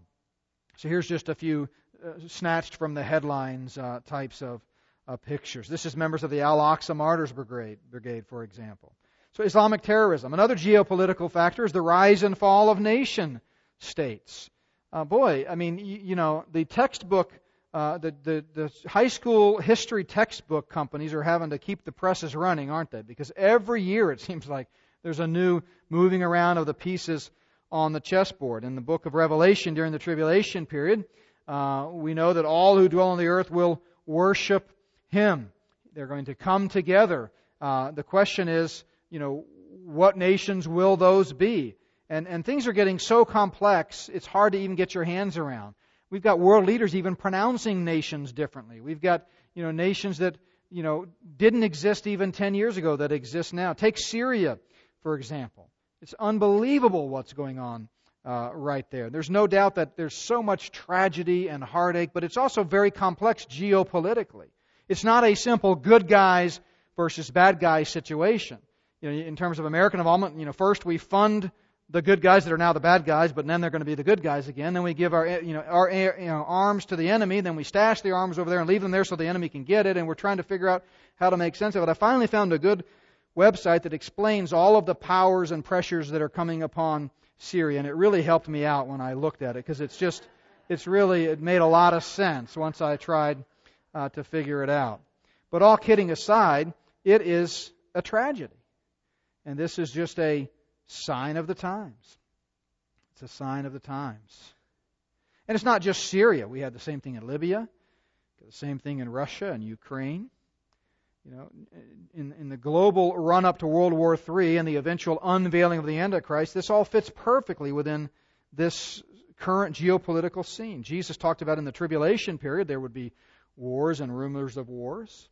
So here's just a few uh, snatched from the headlines uh, types of uh, pictures. This is members of the Al-Aqsa Martyrs Brigade, Brigade, for example. So Islamic terrorism. Another geopolitical factor is the rise and fall of nation states. Uh, boy, I mean, you, you know, the textbook, uh, the, the, the high school history textbook companies are having to keep the presses running, aren't they? Because every year it seems like there's a new moving around of the pieces on the chessboard. In the book of Revelation during the tribulation period, uh, we know that all who dwell on the earth will worship Him. They're going to come together. Uh, the question is, you know, what nations will those be? And, and things are getting so complex, it's hard to even get your hands around. We've got world leaders even pronouncing nations differently. We've got, you know, nations that, you know, didn't exist even ten years ago that exist now. Take Syria, for example. It's unbelievable what's going on uh, right there. There's no doubt that there's so much tragedy and heartache, but it's also very complex geopolitically. It's not a simple good guys versus bad guys situation. You know, in terms of American involvement, you know, first we fund the good guys that are now the bad guys, but then they're going to be the good guys again. Then we give our, you know, our you know, arms to the enemy. Then we stash the arms over there and leave them there so the enemy can get it. And we're trying to figure out how to make sense of it. I finally found a good website that explains all of the powers and pressures that are coming upon Syria, and it really helped me out when I looked at it because it's just, it's really, it made a lot of sense once I tried uh, to figure it out. But all kidding aside, it is a tragedy, and this is just a sign of the times. It's a sign of the times. And it's not just Syria. We had the same thing in Libya, the same thing in Russia and Ukraine. You know, in, in the global run-up to World War Three and the eventual unveiling of the Antichrist, this all fits perfectly within this current geopolitical scene. Jesus talked about in the tribulation period there would be wars and rumors of wars.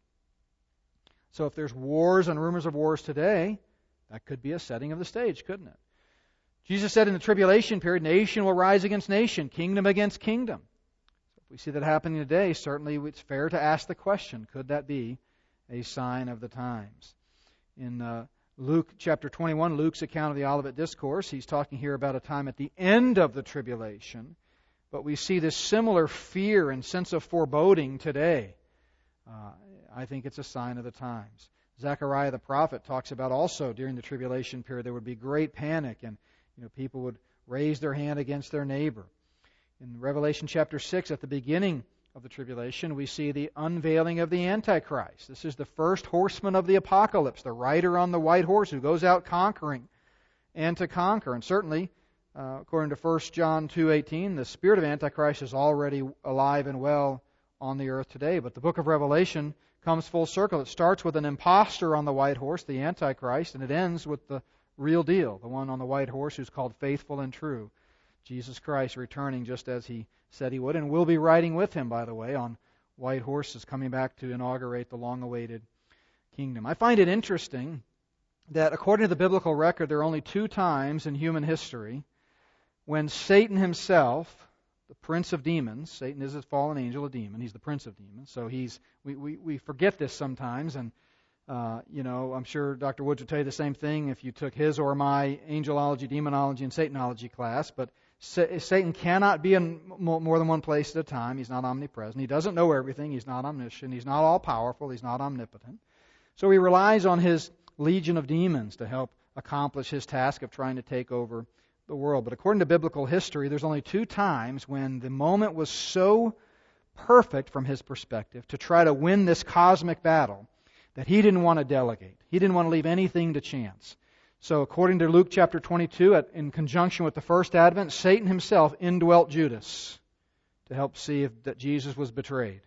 So if there's wars and rumors of wars today, that could be a setting of the stage, couldn't it? Jesus said in the tribulation period, nation will rise against nation, kingdom against kingdom. So if we see that happening today, certainly it's fair to ask the question, could that be a sign of the times? In uh, Luke chapter twenty-one, Luke's account of the Olivet Discourse, he's talking here about a time at the end of the tribulation, but we see this similar fear and sense of foreboding today. Uh, I think it's a sign of the times. Zechariah the prophet talks about also during the tribulation period there would be great panic and you know people would raise their hand against their neighbor. In Revelation chapter six, at the beginning of the tribulation, we see the unveiling of the Antichrist. This is the first horseman of the apocalypse, the rider on the white horse who goes out conquering and to conquer. And certainly, uh, according to First John two eighteen, the spirit of Antichrist is already alive and well on the earth today. But the book of Revelation comes full circle. It starts with an impostor on the white horse, the Antichrist, and it ends with the real deal, the one on the white horse who's called faithful and true, Jesus Christ, returning just as He said He would. And we'll be riding with Him, by the way, on white horses, coming back to inaugurate the long-awaited kingdom. I find it interesting that according to the biblical record, there are only two times in human history when Satan himself, the prince of demons — Satan is a fallen angel, a demon. He's the prince of demons. So he's we, we, we forget this sometimes. And, uh, you know, I'm sure Doctor Woods would tell you the same thing if you took his or my angelology, demonology, and Satanology class. But Sa- Satan cannot be in more than one place at a time. He's not omnipresent. He doesn't know everything. He's not omniscient. He's not all-powerful. He's not omnipotent. So he relies on his legion of demons to help accomplish his task of trying to take over the world. But according to biblical history, there's only two times when the moment was so perfect from his perspective to try to win this cosmic battle that he didn't want to delegate. He didn't want to leave anything to chance. So according to Luke chapter twenty-two, at, in conjunction with the first advent, Satan himself indwelt Judas to help see if that Jesus was betrayed.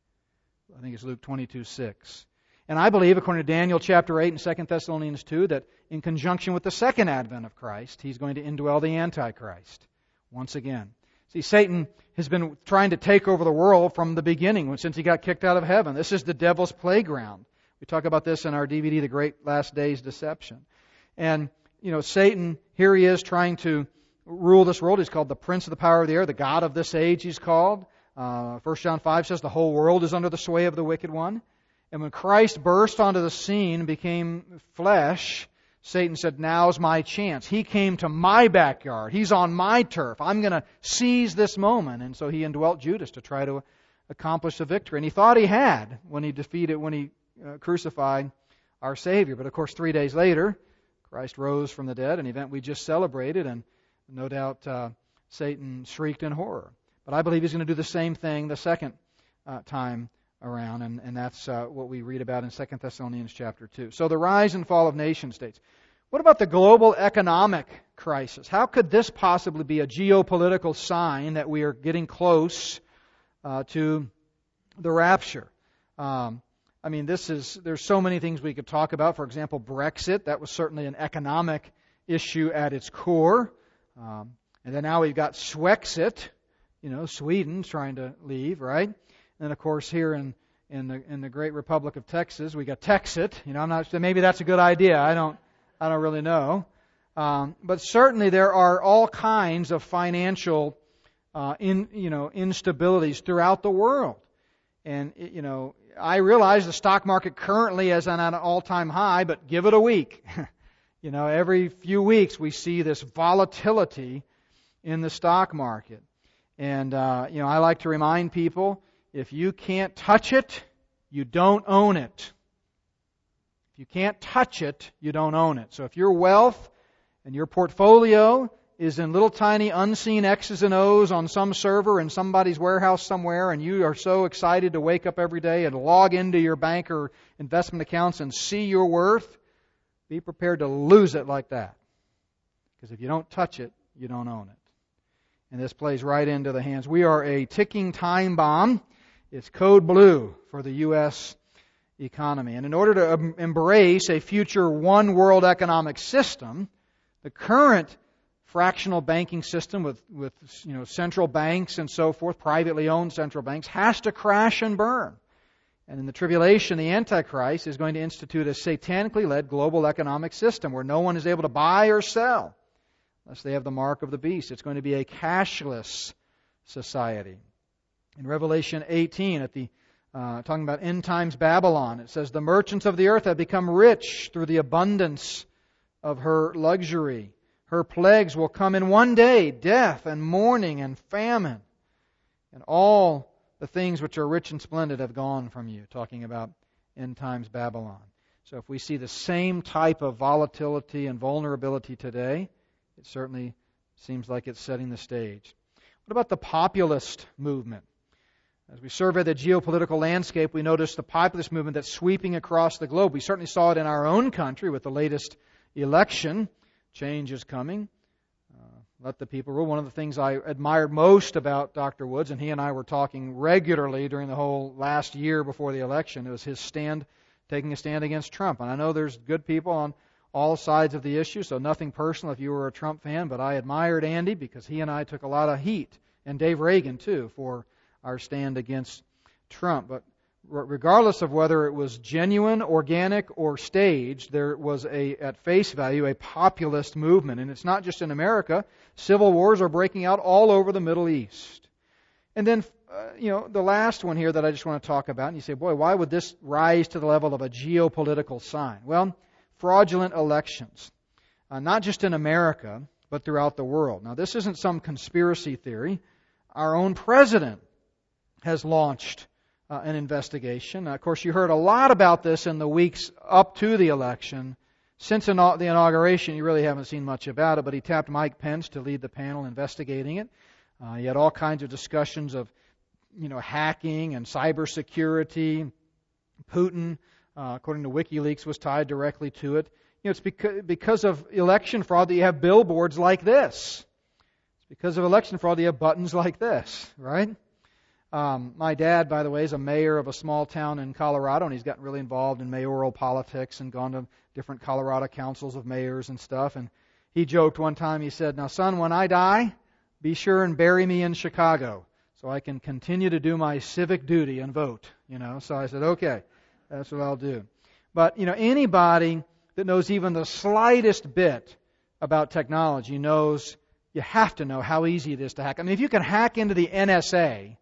I think it's Luke twenty-two six. And I believe, according to Daniel chapter eight and Second Thessalonians two, that in conjunction with the second advent of Christ, He's going to indwell the Antichrist once again. See, Satan has been trying to take over the world from the beginning, since he got kicked out of heaven. This is the devil's playground. We talk about this in our D V D, The Great Last Days Deception. And, you know, Satan, here he is trying to rule this world. He's called the prince of the power of the air, the god of this age, he's called. Uh, First John five says the whole world is under the sway of the wicked one. And when Christ burst onto the scene and became flesh, Satan said, now's my chance. He came to my backyard. He's on my turf. I'm going to seize this moment. And so he indwelt Judas to try to accomplish the victory. And he thought he had when he defeated, when he uh, crucified our Savior. But of course, three days later, Christ rose from the dead, an event we just celebrated, and no doubt uh, Satan shrieked in horror. But I believe he's going to do the same thing the second uh, time around, and, and that's uh, what we read about in Second Thessalonians chapter two. So the rise and fall of nation states. What about the global economic crisis? How could this possibly be a geopolitical sign that we are getting close uh, to the rapture? Um, I mean, this is, there's so many things we could talk about. For example, Brexit. That was certainly an economic issue at its core. Um, and then now we've got Swexit, you know, Sweden's trying to leave, right? And then, of course, here in, in the in the great Republic of Texas, we got Texit. You know, I'm not maybe that's a good idea. I don't I don't really know. Um, but certainly there are all kinds of financial uh, in you know instabilities throughout the world. And you know, I realize the stock market currently is on an all-time high, but give it a week. You know, every few weeks we see this volatility in the stock market. And, uh, you know, I like to remind people, if you can't touch it, you don't own it. If you can't touch it, you don't own it. So if your wealth and your portfolio is in little tiny unseen X's and O's on some server in somebody's warehouse somewhere, and you are so excited to wake up every day and log into your bank or investment accounts and see your worth, be prepared to lose it like that. Because if you don't touch it, you don't own it. And this plays right into the hands. We are a ticking time bomb. It's code blue for the U S economy. And in order to embrace a future one world economic system, the current fractional banking system with, with you know central banks and so forth, privately owned central banks, has to crash and burn. And in the tribulation, the Antichrist is going to institute a satanically led global economic system where no one is able to buy or sell unless they have the mark of the beast. It's going to be a cashless society. In Revelation eighteen, at the uh, talking about end times Babylon, it says, the merchants of the earth have become rich through the abundance of her luxury. Her plagues will come in one day, death and mourning and famine. And all the things which are rich and splendid have gone from you, talking about end times Babylon. So if we see the same type of volatility and vulnerability today, it certainly seems like it's setting the stage. What about the populist movement? As we survey the geopolitical landscape, we notice the populist movement that's sweeping across the globe. We certainly saw it in our own country with the latest election. Change is coming. Uh, let the people rule. One of the things I admired most about Doctor Woods, and he and I were talking regularly during the whole last year before the election, it was his stand, taking a stand against Trump. And I know there's good people on all sides of the issue, so nothing personal if you were a Trump fan, but I admired Andy because he and I took a lot of heat, and Dave Reagan too, for our stand against Trump. But regardless of whether it was genuine, organic, or staged, there was a, at face value, a populist movement. And it's not just in America. Civil wars are breaking out all over the Middle East. And then, uh, you know, the last one here that I just want to talk about, and you say, boy, why would this rise to the level of a geopolitical sign? Well, fraudulent elections. Uh, not just in America, but throughout the world. Now, this isn't some conspiracy theory. Our own president has launched uh, an investigation. Uh, of course, you heard a lot about this in the weeks up to the election. Since the inauguration, you really haven't seen much about it, but he tapped Mike Pence to lead the panel investigating it. Uh, he had all kinds of discussions of, you know, hacking and cybersecurity. Putin, uh, according to WikiLeaks, was tied directly to it. You know, it's because, because of election fraud that you have billboards like this. It's because of election fraud that you have buttons like this, right? Um, my dad, by the way, is a mayor of a small town in Colorado, and he's gotten really involved in mayoral politics and gone to different Colorado councils of mayors and stuff. And he joked one time, he said, now, son, when I die, be sure and bury me in Chicago so I can continue to do my civic duty and vote. You know, so I said, okay, that's what I'll do. But, you know, anybody that knows even the slightest bit about technology knows you have to know how easy it is to hack. I mean, if you can hack into the N S A,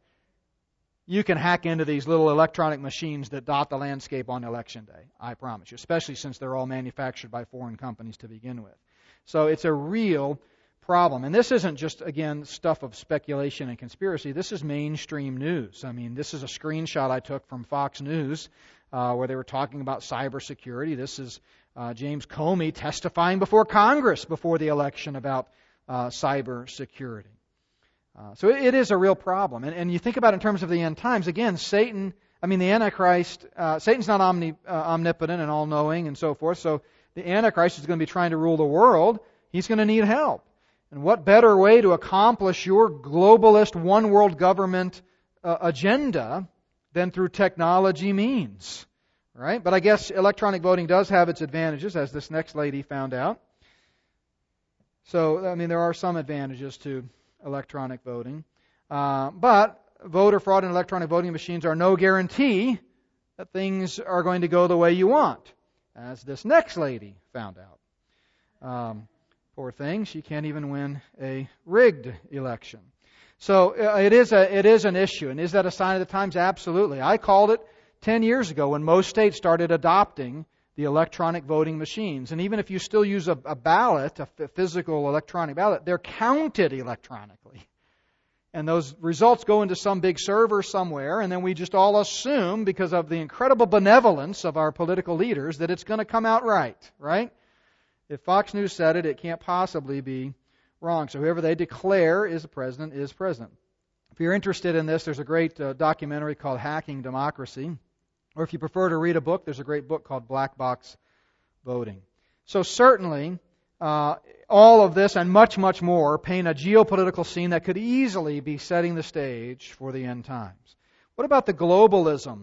you can hack into these little electronic machines that dot the landscape on Election Day, I promise you, especially since they're all manufactured by foreign companies to begin with. So it's a real problem. And this isn't just, again, stuff of speculation and conspiracy. This is mainstream news. I mean, this is a screenshot I took from Fox News uh, where they were talking about cybersecurity. This is uh, James Comey testifying before Congress before the election about uh, cybersecurity. Uh, so it, it is a real problem. And, and you think about it in terms of the end times. Again, Satan, I mean the Antichrist, uh, Satan's not omni, uh, omnipotent and all-knowing and so forth. So the Antichrist is going to be trying to rule the world. He's going to need help. And what better way to accomplish your globalist one-world government uh, agenda than through technology means, right? But I guess electronic voting does have its advantages, as this next lady found out. So, I mean, there are some advantages to electronic voting. Uh, but voter fraud and electronic voting machines are no guarantee that things are going to go the way you want, as this next lady found out. Um, poor thing, she can't even win a rigged election. So uh, it is a it is an issue. And is that a sign of the times? Absolutely. I called it ten years ago when most states started adopting the electronic voting machines. And even if you still use a, a ballot, a f- physical electronic ballot, they're counted electronically. And those results go into some big server somewhere, and then we just all assume, because of the incredible benevolence of our political leaders, that it's going to come out right, right? If Fox News said it, it can't possibly be wrong. So whoever they declare is the president is president. If you're interested in this, there's a great uh, documentary called Hacking Democracy. Or if you prefer to read a book, there's a great book called Black Box Voting. So certainly, uh, all of this and much, much more paint a geopolitical scene that could easily be setting the stage for the end times. What about the globalism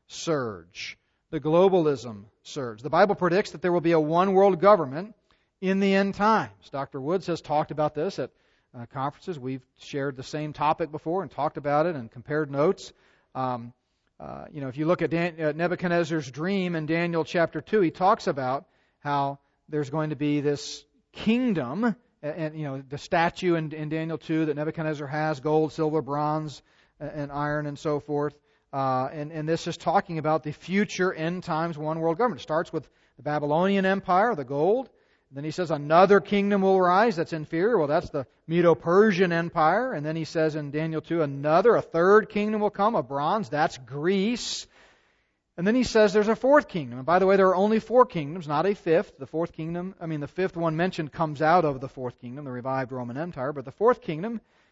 surge? The globalism surge. The Bible predicts that there will be a one-world government in the end times. Doctor Woods has talked about this at uh, conferences. We've shared the same topic before and talked about it and compared notes. Um, Uh, you know, if you look at Dan- uh, Nebuchadnezzar's dream in Daniel chapter two, he talks about how there's going to be this kingdom, and, and you know, the statue in, in Daniel two that Nebuchadnezzar has, gold, silver, bronze, and, and iron, and so forth. Uh, and, and this is talking about the future end times one world government. It starts with the Babylonian Empire, the gold. Then he says another kingdom will rise that's inferior. Well, that's the Medo-Persian Empire. And then he says in Daniel two, another, a third kingdom will come of bronze. That's Greece. And then he says there's a fourth kingdom. And by the way, there are only four kingdoms, not a fifth. The fourth kingdom, I mean, the fifth one mentioned comes out of the fourth kingdom, the revived Roman Empire. But the fourth kingdom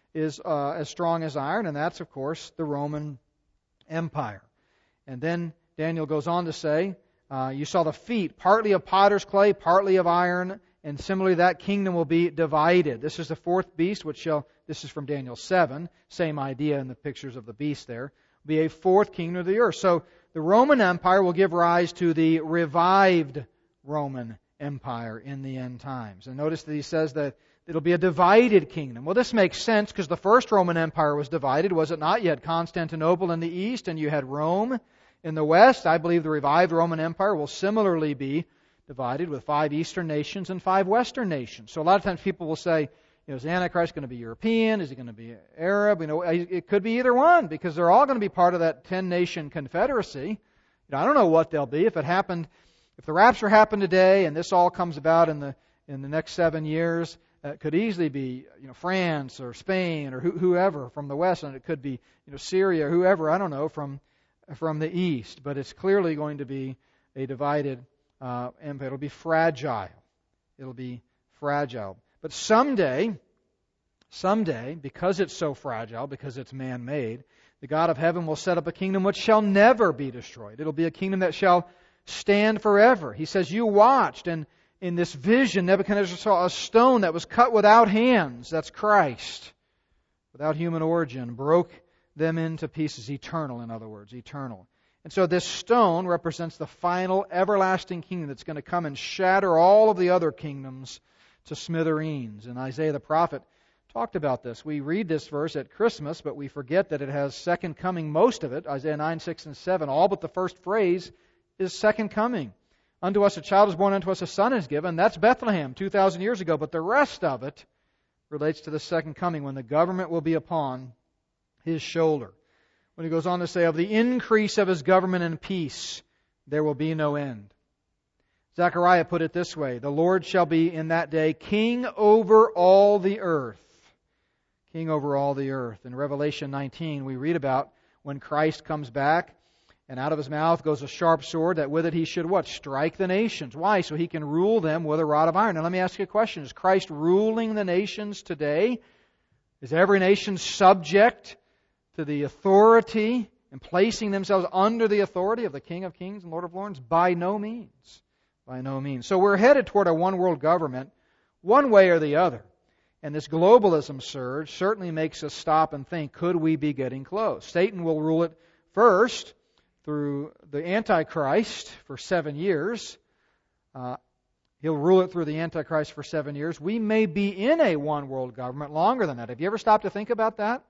is uh, as strong as iron, and that's, of course, the Roman Empire. And then Daniel goes on to say, uh, you saw the feet, partly of potter's clay, partly of iron, and similarly that kingdom will be divided. This is the fourth beast, which shall, this is from Daniel seven, same idea in the pictures of the beast there, be a fourth kingdom of the earth. So the Roman Empire will give rise to the revived Roman Empire in the end times. And notice that he says that it'll be a divided kingdom. Well, this makes sense because the first Roman Empire was divided, was it not? You had Constantinople in the east and you had Rome in the west. I believe the revived Roman Empire will similarly be divided with five eastern nations and five western nations. So a lot of times people will say, you know, is the Antichrist going to be European? Is he going to be Arab? You know, it could be either one because they're all going to be part of that ten-nation confederacy. You know, I don't know what they'll be. If it happened, if the rapture happened today and this all comes about in the in the next seven years, uh, it could easily be, you know, France or Spain or who, whoever from the west, and it could be, you know, Syria or whoever, I don't know, from from the east. But it's clearly going to be a divided uh, empire. It'll be fragile. It'll be fragile. But someday, someday, because it's so fragile, because it's man-made, the God of heaven will set up a kingdom which shall never be destroyed. It'll be a kingdom that shall stand forever. He says, you watched, and in this vision, Nebuchadnezzar saw a stone that was cut without hands. That's Christ, without human origin, broke them into pieces. Eternal, in other words, eternal. And so this stone represents the final everlasting kingdom that's going to come and shatter all of the other kingdoms to smithereens. And Isaiah the prophet talked about this. We read this verse at Christmas, but we forget that it has second coming, most of it, Isaiah nine, six, and seven. All but the first phrase is second coming. Unto us a child is born, unto us a son is given. That's Bethlehem two thousand years ago, but the rest of it relates to the second coming when the government will be upon His shoulder. When he goes on to say, of the increase of His government and peace, there will be no end. Zechariah put it this way, the Lord shall be in that day king over all the earth. King over all the earth. In Revelation nineteen, we read about when Christ comes back, and out of His mouth goes a sharp sword, that with it He should what? Strike the nations. Why? So He can rule them with a rod of iron. Now let me ask you a question. Is Christ ruling the nations today? Is every nation subject to the authority and placing themselves under the authority of the King of Kings and Lord of Lords? By no means. By no means. So we're headed toward a one-world government, one way or the other. And this globalism surge certainly makes us stop and think, could we be getting close? Satan will rule it first through the Antichrist for seven years. Uh, he'll rule it through the Antichrist for seven years. We may be in a one-world government longer than that. Have you ever stopped to think about that?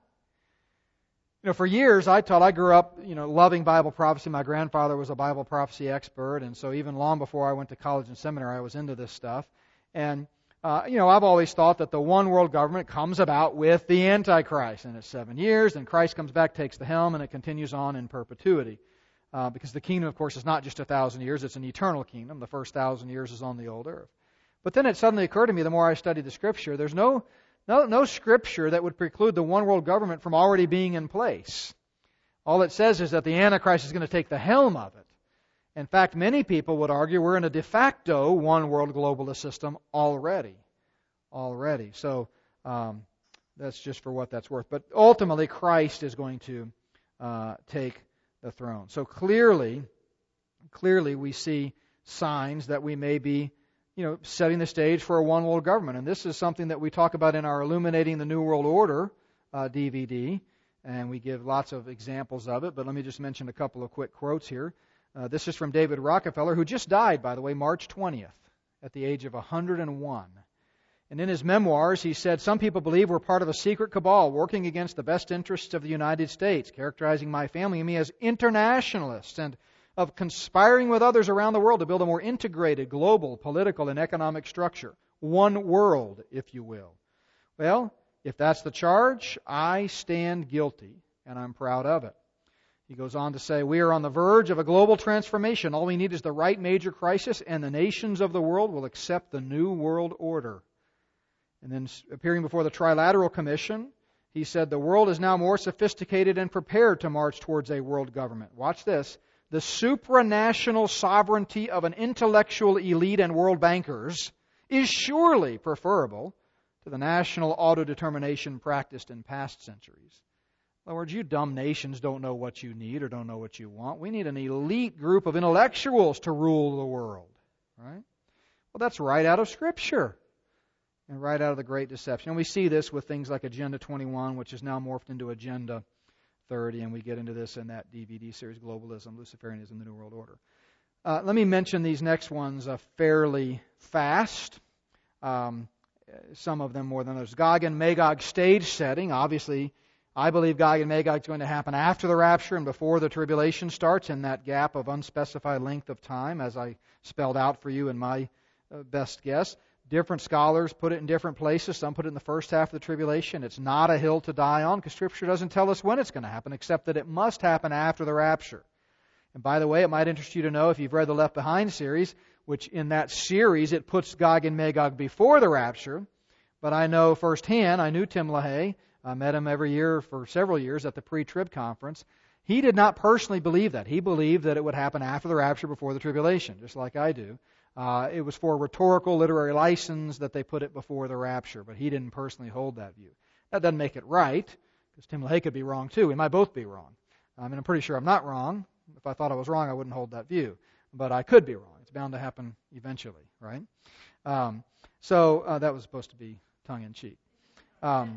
You know, for years I taught, I grew up, you know, loving Bible prophecy. My grandfather was a Bible prophecy expert, and so even long before I went to college and seminary, I was into this stuff. And, uh, you know, I've always thought that the one world government comes about with the Antichrist, and it's seven years, and Christ comes back, takes the helm, and it continues on in perpetuity. Uh, because the kingdom, of course, is not just a thousand years, it's an eternal kingdom. The first thousand years is on the old earth. But then it suddenly occurred to me, the more I studied the Scripture, there's no No, no scripture that would preclude the one world government from already being in place. All it says is that the Antichrist is going to take the helm of it. In fact, many people would argue we're in a de facto one world globalist system already. Already. So um, that's just for what that's worth. But ultimately, Christ is going to uh, take the throne. So clearly, clearly we see signs that we may be you know, setting the stage for a one-world government. And this is something that we talk about in our Illuminating the New World Order uh, D V D, and we give lots of examples of it, but let me just mention a couple of quick quotes here. Uh, this is from David Rockefeller, who just died, by the way, March twentieth, at the age of one hundred one. And in his memoirs, he said, some people believe we're part of a secret cabal working against the best interests of the United States, characterizing my family and me as internationalists, and of conspiring with others around the world to build a more integrated global political and economic structure. One world, if you will. Well, if that's the charge, I stand guilty, and I'm proud of it. He goes on to say, we are on the verge of a global transformation. All we need is the right major crisis, and the nations of the world will accept the new world order. And then appearing before the Trilateral Commission, he said, the world is now more sophisticated and prepared to march towards a world government. Watch this. The supranational sovereignty of an intellectual elite and world bankers is surely preferable to the national auto-determination practiced in past centuries. In other words, you dumb nations don't know what you need or don't know what you want. We need an elite group of intellectuals to rule the world. Right? Well, that's right out of Scripture and right out of the Great Deception. And we see this with things like Agenda twenty-one, which is now morphed into Agenda thirty, and we get into this in that D V D series, Globalism, Luciferianism, the New World Order. Uh, let me mention these next ones uh, fairly fast. Um, some of them more than others. Gog and Magog stage setting. Obviously, I believe Gog and Magog is going to happen after the rapture and before the tribulation starts, in that gap of unspecified length of time, as I spelled out for you in my uh, best guess. Different scholars put it in different places. Some put it in the first half of the tribulation. It's not a hill to die on because Scripture doesn't tell us when it's going to happen, except that it must happen after the rapture. And by the way, it might interest you to know, if you've read the Left Behind series, which in that series it puts Gog and Magog before the rapture. But I know firsthand, I knew Tim LaHaye. I met him every year for several years at the pre-trib conference. He did not personally believe that. He believed that it would happen after the rapture, before the tribulation, just like I do. Uh, it was for rhetorical literary license that they put it before the rapture, but he didn't personally hold that view. That doesn't make it right, because Tim LaHaye could be wrong too. We might both be wrong. I mean, I'm pretty sure I'm not wrong. If I thought I was wrong, I wouldn't hold that view. But I could be wrong. It's bound to happen eventually, right? Um, so uh, that was supposed to be tongue-in-cheek. Um,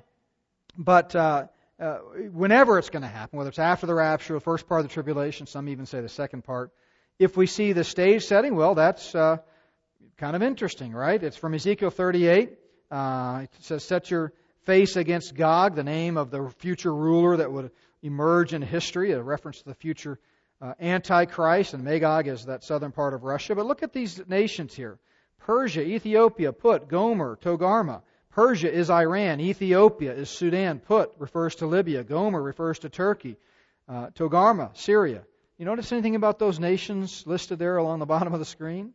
but uh, uh, whenever it's going to happen, whether it's after the rapture, the first part of the tribulation, some even say the second part, if we see the stage setting, well, that's uh, kind of interesting, right? It's from Ezekiel thirty-eight. Uh, it says, set your face against Gog, the name of the future ruler that would emerge in history, a reference to the future uh, Antichrist, and Magog is that southern part of Russia. But look at these nations here. Persia, Ethiopia, Put, Gomer, Togarmah. Persia is Iran. Ethiopia is Sudan. Put refers to Libya. Gomer refers to Turkey. Uh, Togarmah, Syria. You notice anything about those nations listed there along the bottom of the screen?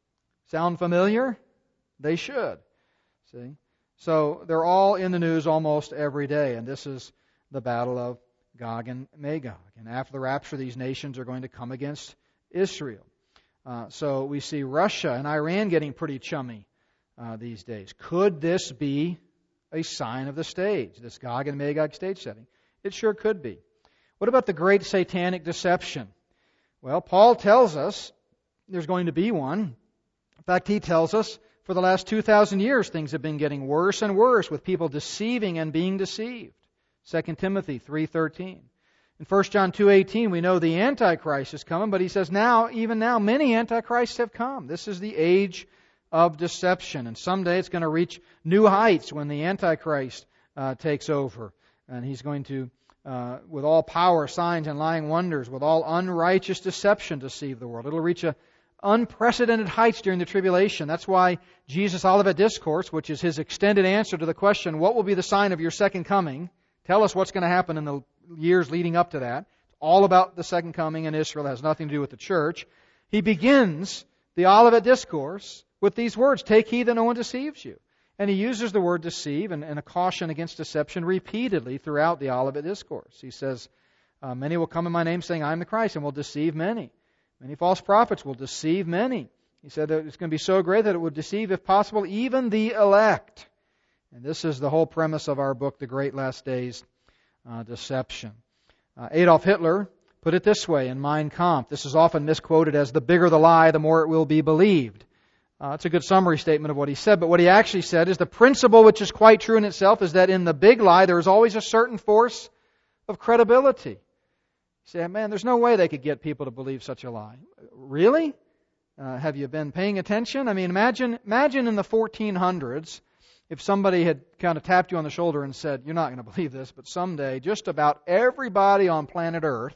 Sound familiar? They should. See? So they're all in the news almost every day, and this is the battle of Gog and Magog. And after the rapture, these nations are going to come against Israel. Uh, so we see Russia and Iran getting pretty chummy uh, these days. Could this be a sign of the stage, this Gog and Magog stage setting? It sure could be. What about the great satanic deception? Well, Paul tells us there's going to be one. In fact, he tells us for the last two thousand years things have been getting worse and worse with people deceiving and being deceived. Second Timothy three thirteen. In First John two eighteen, we know the Antichrist is coming, but he says now, even now, many Antichrists have come. This is the age of deception, and someday it's going to reach new heights when the Antichrist uh, takes over, and he's going to, uh, with all power, signs, and lying wonders, with all unrighteous deception, deceive the world. It'll reach a unprecedented heights during the tribulation. That's why Jesus' Olivet Discourse, which is his extended answer to the question, what will be the sign of your second coming? Tell us what's going to happen in the years leading up to that. It's all about the second coming in Israel. It has nothing to do with the church. He begins the Olivet Discourse with these words, take heed that no one deceives you. And he uses the word deceive and, and a caution against deception repeatedly throughout the Olivet Discourse. He says, uh, many will come in my name saying, I am the Christ, and will deceive many. Many false prophets will deceive many. He said that it's going to be so great that it would deceive, if possible, even the elect. And this is the whole premise of our book, The Great Last Days uh, Deception. Uh, Adolf Hitler put it this way in Mein Kampf. This is often misquoted as the bigger the lie, the more it will be believed. Uh, it's a good summary statement of what he said, but what he actually said is the principle, which is quite true in itself, is that in the big lie there is always a certain force of credibility. You say, man, there's no way they could get people to believe such a lie. Really? Uh, have you been paying attention? I mean, imagine, imagine in the fourteen hundreds, if somebody had kind of tapped you on the shoulder and said, you're not going to believe this, but someday just about everybody on planet Earth,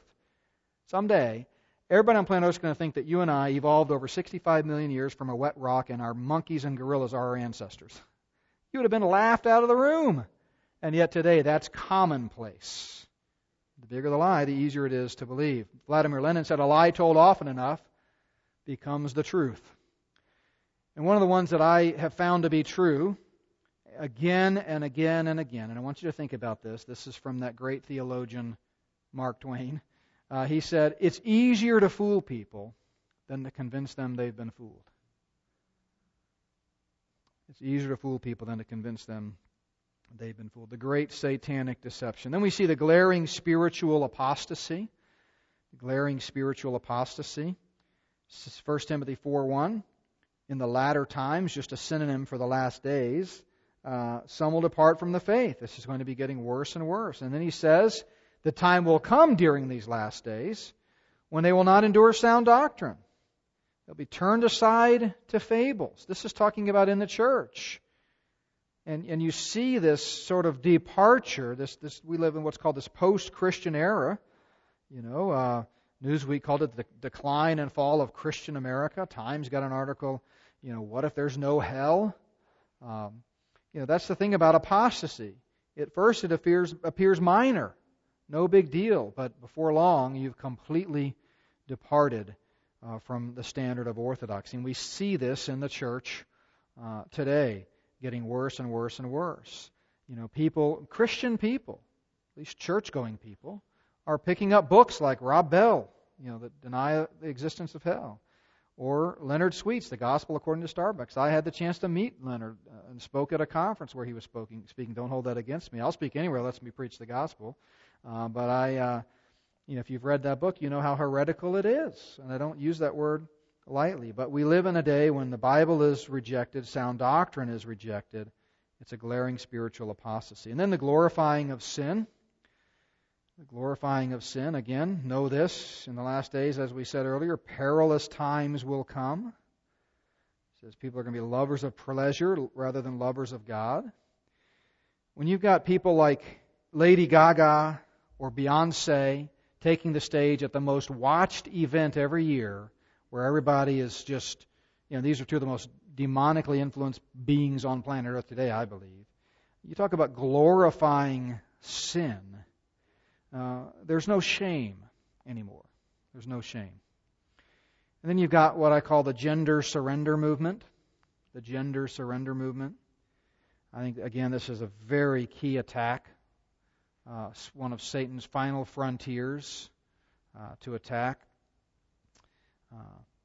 someday, everybody on planet Earth is going to think that you and I evolved over sixty-five million years from a wet rock and our monkeys and gorillas are our ancestors. You would have been laughed out of the room. And yet today, that's commonplace. The bigger the lie, the easier it is to believe. Vladimir Lenin said, a lie told often enough becomes the truth. And one of the ones that I have found to be true again and again and again, and I want you to think about this. This is from that great theologian, Mark Twain. Uh, he said, it's easier to fool people than to convince them they've been fooled. It's easier to fool people than to convince them they've been fooled. The great satanic deception. Then we see the glaring spiritual apostasy. Glaring spiritual apostasy. First Timothy four one. In the latter times, just a synonym for the last days, uh, some will depart from the faith. This is going to be getting worse and worse. And then he says, the time will come during these last days when they will not endure sound doctrine. They'll be turned aside to fables. This is talking about in the church. And and you see this sort of departure. This this we live in what's called this post-Christian era. You know, uh, Newsweek called it the decline and fall of Christian America. Times got an article, you know, what if there's no hell? Um, you know, that's the thing about apostasy. At first it appears appears minor. No big deal. But before long, you've completely departed uh, from the standard of orthodoxy. And we see this in the church uh, today, getting worse and worse and worse. You know, people, Christian people, at least church-going people, are picking up books like Rob Bell, you know, that deny the existence of hell, or Leonard Sweet's The Gospel According to Starbucks. I had the chance to meet Leonard uh, and spoke at a conference where he was speaking. Speaking, don't hold that against me. I'll speak anywhere. Lets me preach the gospel. Uh, but I, uh, you know, if you've read that book, you know how heretical it is, and I don't use that word lightly. But we live in a day when the Bible is rejected, sound doctrine is rejected. It's a glaring spiritual apostasy. And then the glorifying of sin. The glorifying of sin, again, know this, in the last days, as we said earlier, perilous times will come. It says people are going to be lovers of pleasure rather than lovers of God. When you've got people like Lady Gaga or Beyonce taking the stage at the most watched event every year, where everybody is just, you know, these are two of the most demonically influenced beings on planet Earth today, I believe. You talk about glorifying sin. Uh, there's no shame anymore. There's no shame. And then you've got what I call the gender surrender movement. The gender surrender movement. I think, again, this is a very key attack. Uh, one of Satan's final frontiers uh, to attack. Uh,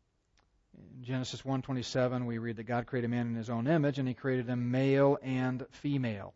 in Genesis one twenty-seven, we read that God created man in His own image, and He created them male and female.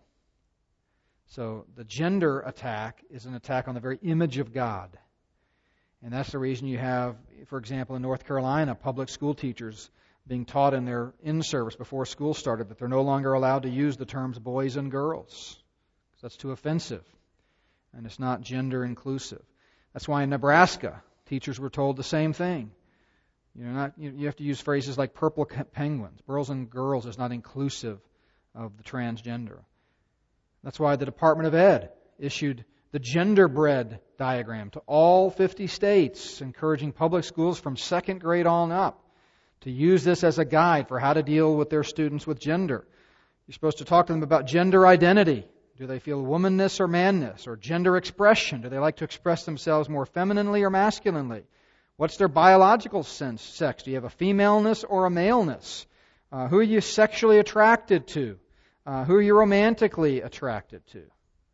So the gender attack is an attack on the very image of God. And that's the reason you have, for example, in North Carolina, public school teachers being taught in their in-service before school started that they're no longer allowed to use the terms boys and girls. Because that's too offensive. And it's not gender inclusive. That's why in Nebraska, teachers were told the same thing. You know, not you, you have to use phrases like purple penguins. Girls and girls is not inclusive of the transgender. That's why the Department of Ed issued the genderbread diagram to all fifty states, encouraging public schools from second grade on up to use this as a guide for how to deal with their students with gender. You're supposed to talk to them about gender identity. Do they feel womanness or manness? Or gender expression? Do they like to express themselves more femininely or masculinely? What's their biological sense, sex? Do you have a femaleness or a maleness? Uh, who are you sexually attracted to? Uh, who are you romantically attracted to?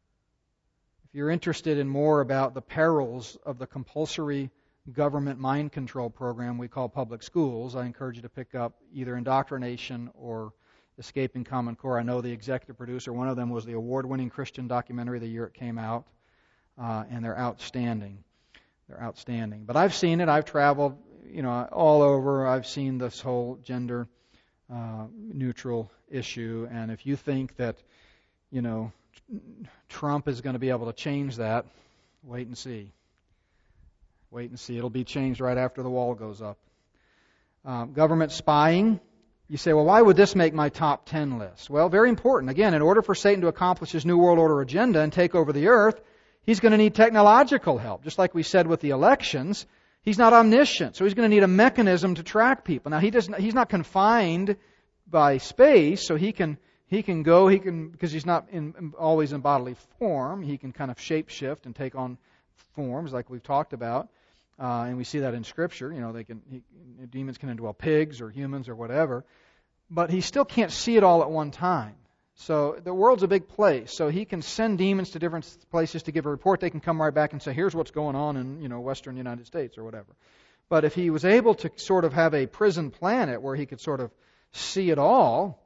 If you're interested in more about the perils of the compulsory government mind control program we call public schools, I encourage you to pick up either Indoctrination or Escaping Common Core. I know the executive producer, one of them was the award-winning Christian documentary the year it came out, uh, and they're outstanding. They're outstanding. But I've seen it. I've traveled, you know, all over. I've seen this whole gender uh, neutral issue, and if you think that, you know, Trump is going to be able to change that, wait and see. Wait and see. It'll be changed right after the wall goes up. Um, government spying. You say, well, why would this make my top ten list? Well, very important. Again, in order for Satan to accomplish his New World Order agenda and take over the earth, he's going to need technological help. Just like we said with the elections, he's not omniscient, so he's going to need a mechanism to track people. Now, he doesn't. He's not confined by space, so he can he can go. He can because he's not in, always in bodily form. He can kind of shapeshift and take on forms, like we've talked about, uh, and we see that in Scripture. You know, they can he, demons can indwell pigs or humans or whatever, but he still can't see it all at one time. So the world's a big place. So he can send demons to different places to give a report. They can come right back and say, here's what's going on in, you know, Western United States or whatever. But if he was able to sort of have a prison planet where he could sort of see it all,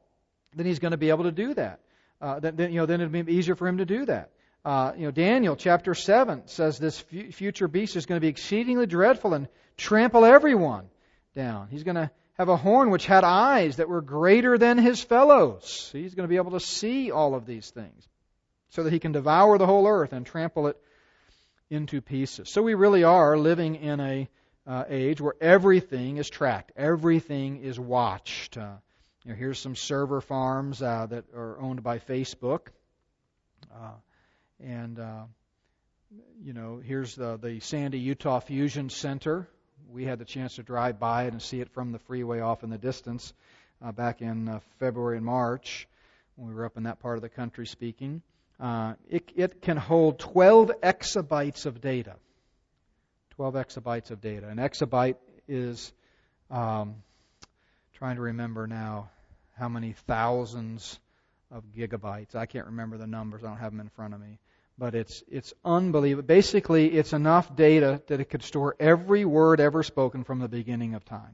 then he's going to be able to do that. Uh, then, then, you know, then it'll be easier for him to do that. Uh, you know, Daniel chapter seven says this f- future beast is going to be exceedingly dreadful and trample everyone down. He's going to have a horn which had eyes that were greater than his fellows. He's going to be able to see all of these things so that he can devour the whole earth and trample it into pieces. So we really are living in a uh, age where everything is tracked. Everything is watched. Uh, you know, here's some server farms uh, that are owned by Facebook. Uh, and, uh, you know, here's the, the Sandy, Utah Fusion Center. We had the chance to drive by it and see it from the freeway off in the distance uh, back in uh, February and March when we were up in that part of the country speaking. Uh, it, it can hold twelve exabytes of data. twelve exabytes of data. An exabyte is, um, trying to remember now how many thousands of gigabytes. I can't remember the numbers. I don't have them in front of me. But it's it's unbelievable. Basically, it's enough data that it could store every word ever spoken from the beginning of time.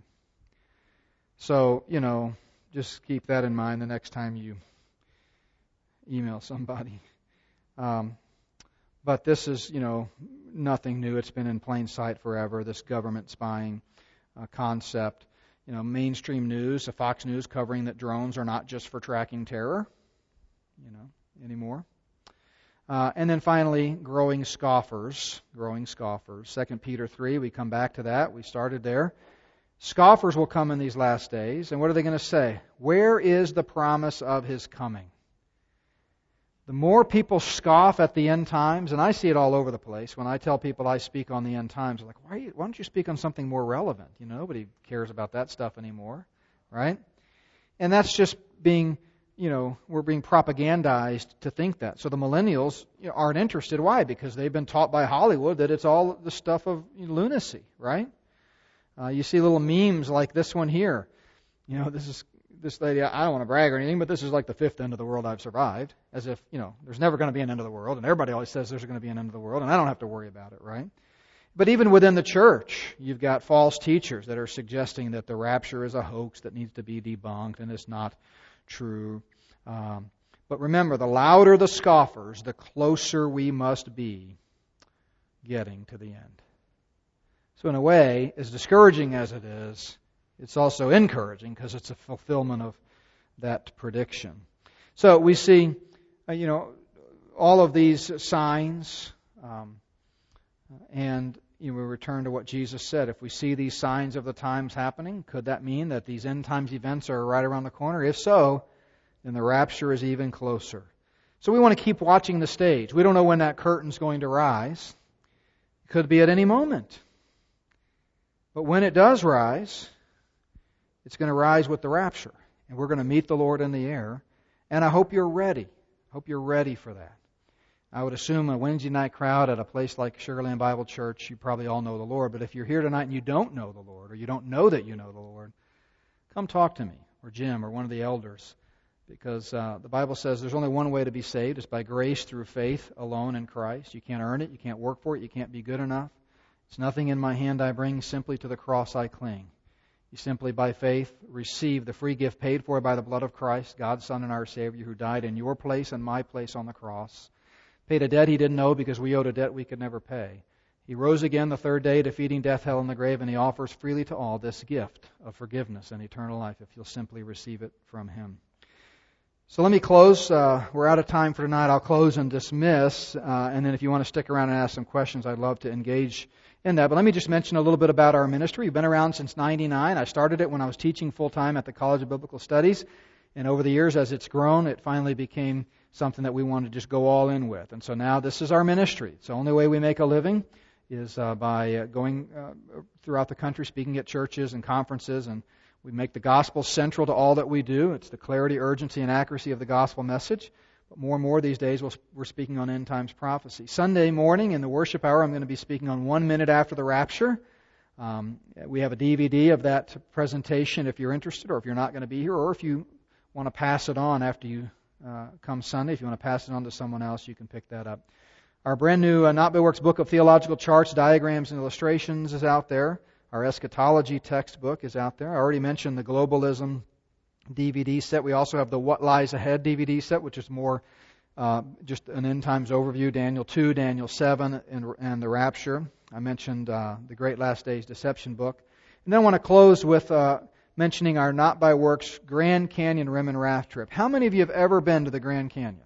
So, you know, just keep that in mind the next time you email somebody. Um, but this is, you know, nothing new. It's been in plain sight forever, this government spying uh, concept. You know, mainstream news, Fox News covering that drones are not just for tracking terror, you know, anymore. Uh, and then finally, growing scoffers, growing scoffers. Second Peter three, we come back to that. We started there. Scoffers will come in these last days, and what are they going to say? Where is the promise of His coming? The more people scoff at the end times, and I see it all over the place. When I tell people I speak on the end times, they're like, why, are you, why don't you speak on something more relevant? You know, nobody cares about that stuff anymore, right? And that's just being, you know, we're being propagandized to think that. So the millennials, you know, aren't interested. Why? Because they've been taught by Hollywood that it's all the stuff of lunacy, right? Uh, you see little memes like this one here. You know, this is this lady, I don't want to brag or anything, but this is like the fifth end of the world I've survived. As if, you know, there's never going to be an end of the world. And everybody always says there's going to be an end of the world, and I don't have to worry about it, right? But even within the church, you've got false teachers that are suggesting that the rapture is a hoax that needs to be debunked, and it's not true. Um, but remember, the louder the scoffers, the closer we must be getting to the end. So in a way, as discouraging as it is, it's also encouraging because it's a fulfillment of that prediction. So we see, uh, you know, all of these signs, um, and you know, we return to what Jesus said. If we see these signs of the times happening, could that mean that these end times events are right around the corner? If so, then the rapture is even closer. So we want to keep watching the stage. We don't know when that curtain's going to rise. It could be at any moment. But when it does rise, it's going to rise with the rapture. And we're going to meet the Lord in the air. And I hope you're ready. I hope you're ready for that. I would assume a Wednesday night crowd at a place like Sugar Land Bible Church, you probably all know the Lord. But if you're here tonight and you don't know the Lord, or you don't know that you know the Lord, come talk to me, or Jim, or one of the elders. Because uh, the Bible says there's only one way to be saved. It's by grace through faith alone in Christ. You can't earn it. You can't work for it. You can't be good enough. It's nothing in my hand I bring. Simply to the cross I cling. You simply by faith receive the free gift paid for by the blood of Christ, God's Son and our Savior, who died in your place and my place on the cross. Paid a debt He didn't owe because we owed a debt we could never pay. He rose again the third day, defeating death, hell, and the grave, and He offers freely to all this gift of forgiveness and eternal life if you'll simply receive it from Him. So let me close. Uh, we're out of time for tonight. I'll close and dismiss. Uh, and then if you want to stick around and ask some questions, I'd love to engage in that. But let me just mention a little bit about our ministry. We've been around since ninety-nine. I started it when I was teaching full-time at the College of Biblical Studies. And over the years, as it's grown, it finally became something that we wanted to just go all in with. And so now this is our ministry. It's the only way we make a living is uh, by uh, going uh, throughout the country, speaking at churches and conferences, and we make the gospel central to all that we do. It's the clarity, urgency, and accuracy of the gospel message. But more and more these days, we're speaking on end times prophecy. Sunday morning in the worship hour, I'm going to be speaking on one minute after the rapture. Um, we have a D V D of that presentation if you're interested, or if you're not going to be here, or if you want to pass it on after you uh, come Sunday. If you want to pass it on to someone else, you can pick that up. Our brand new uh, Not By Works book of theological charts, diagrams, and illustrations is out there. Our eschatology textbook is out there. I already mentioned the globalism D V D set. We also have the What Lies Ahead D V D set, which is more uh, just an end times overview, Daniel two, Daniel seven, and, and the Rapture. I mentioned uh, the Great Last Days Deception book. And then I want to close with uh, mentioning our Not By Works Grand Canyon Rim and Raft trip. How many of you have ever been to the Grand Canyon?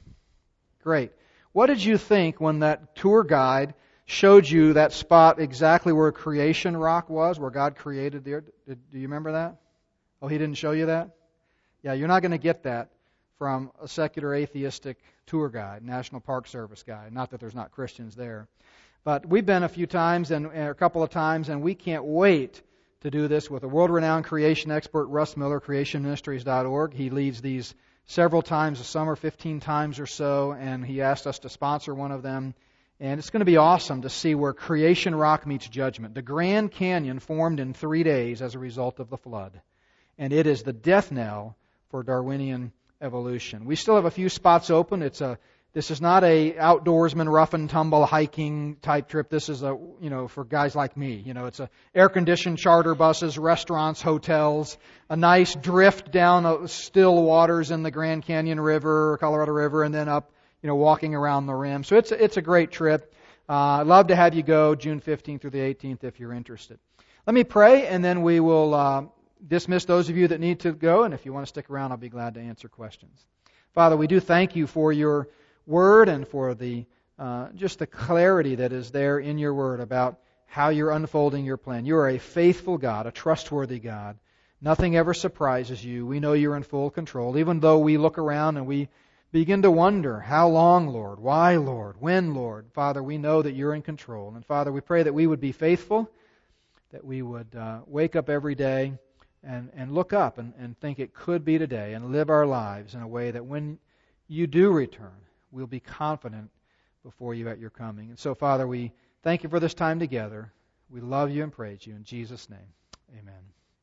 Great. What did you think when that tour guide showed you that spot exactly where creation rock was, where God created the earth? Did, do you remember that? Oh, he didn't show you that? Yeah, you're not going to get that from a secular atheistic tour guide, National Park Service guide. Not that there's not Christians there. But we've been a few times, and, and a couple of times, and we can't wait to do this with a world-renowned creation expert, Russ Miller, creation ministries dot org. He leads these several times a summer, fifteen times or so, and he asked us to sponsor one of them. And it's going to be awesome to see where creation rock meets judgment. The Grand Canyon formed in three days as a result of the flood. And it is the death knell for Darwinian evolution. We still have a few spots open. It's a This is not a outdoorsman rough and tumble hiking type trip. This is a, you know, for guys like me. You know, it's a air-conditioned charter buses, restaurants, hotels, a nice drift down still waters in the Grand Canyon River, Colorado River, and then up, you know, walking around the rim. So it's a, it's a great trip. Uh, I'd love to have you go June fifteenth through the eighteenth if you're interested. Let me pray, and then we will uh, dismiss those of you that need to go. And if you want to stick around, I'll be glad to answer questions. Father, we do thank you for your Word and for the uh, just the clarity that is there in your Word about how you're unfolding your plan. You are a faithful God, a trustworthy God. Nothing ever surprises you. We know you're in full control, even though we look around and we begin to wonder, how long, Lord? Why, Lord? When, Lord? Father, we know that you're in control. And Father, we pray that we would be faithful, that we would uh, wake up every day and, and look up and, and think it could be today and live our lives in a way that when you do return, we'll be confident before you at your coming. And so, Father, we thank you for this time together. We love you and praise you. In Jesus' name, amen.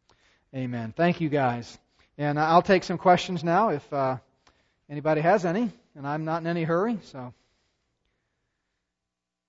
Amen. Thank you, guys. And I'll take some questions now if uh, anybody has any. And I'm not in any hurry, so...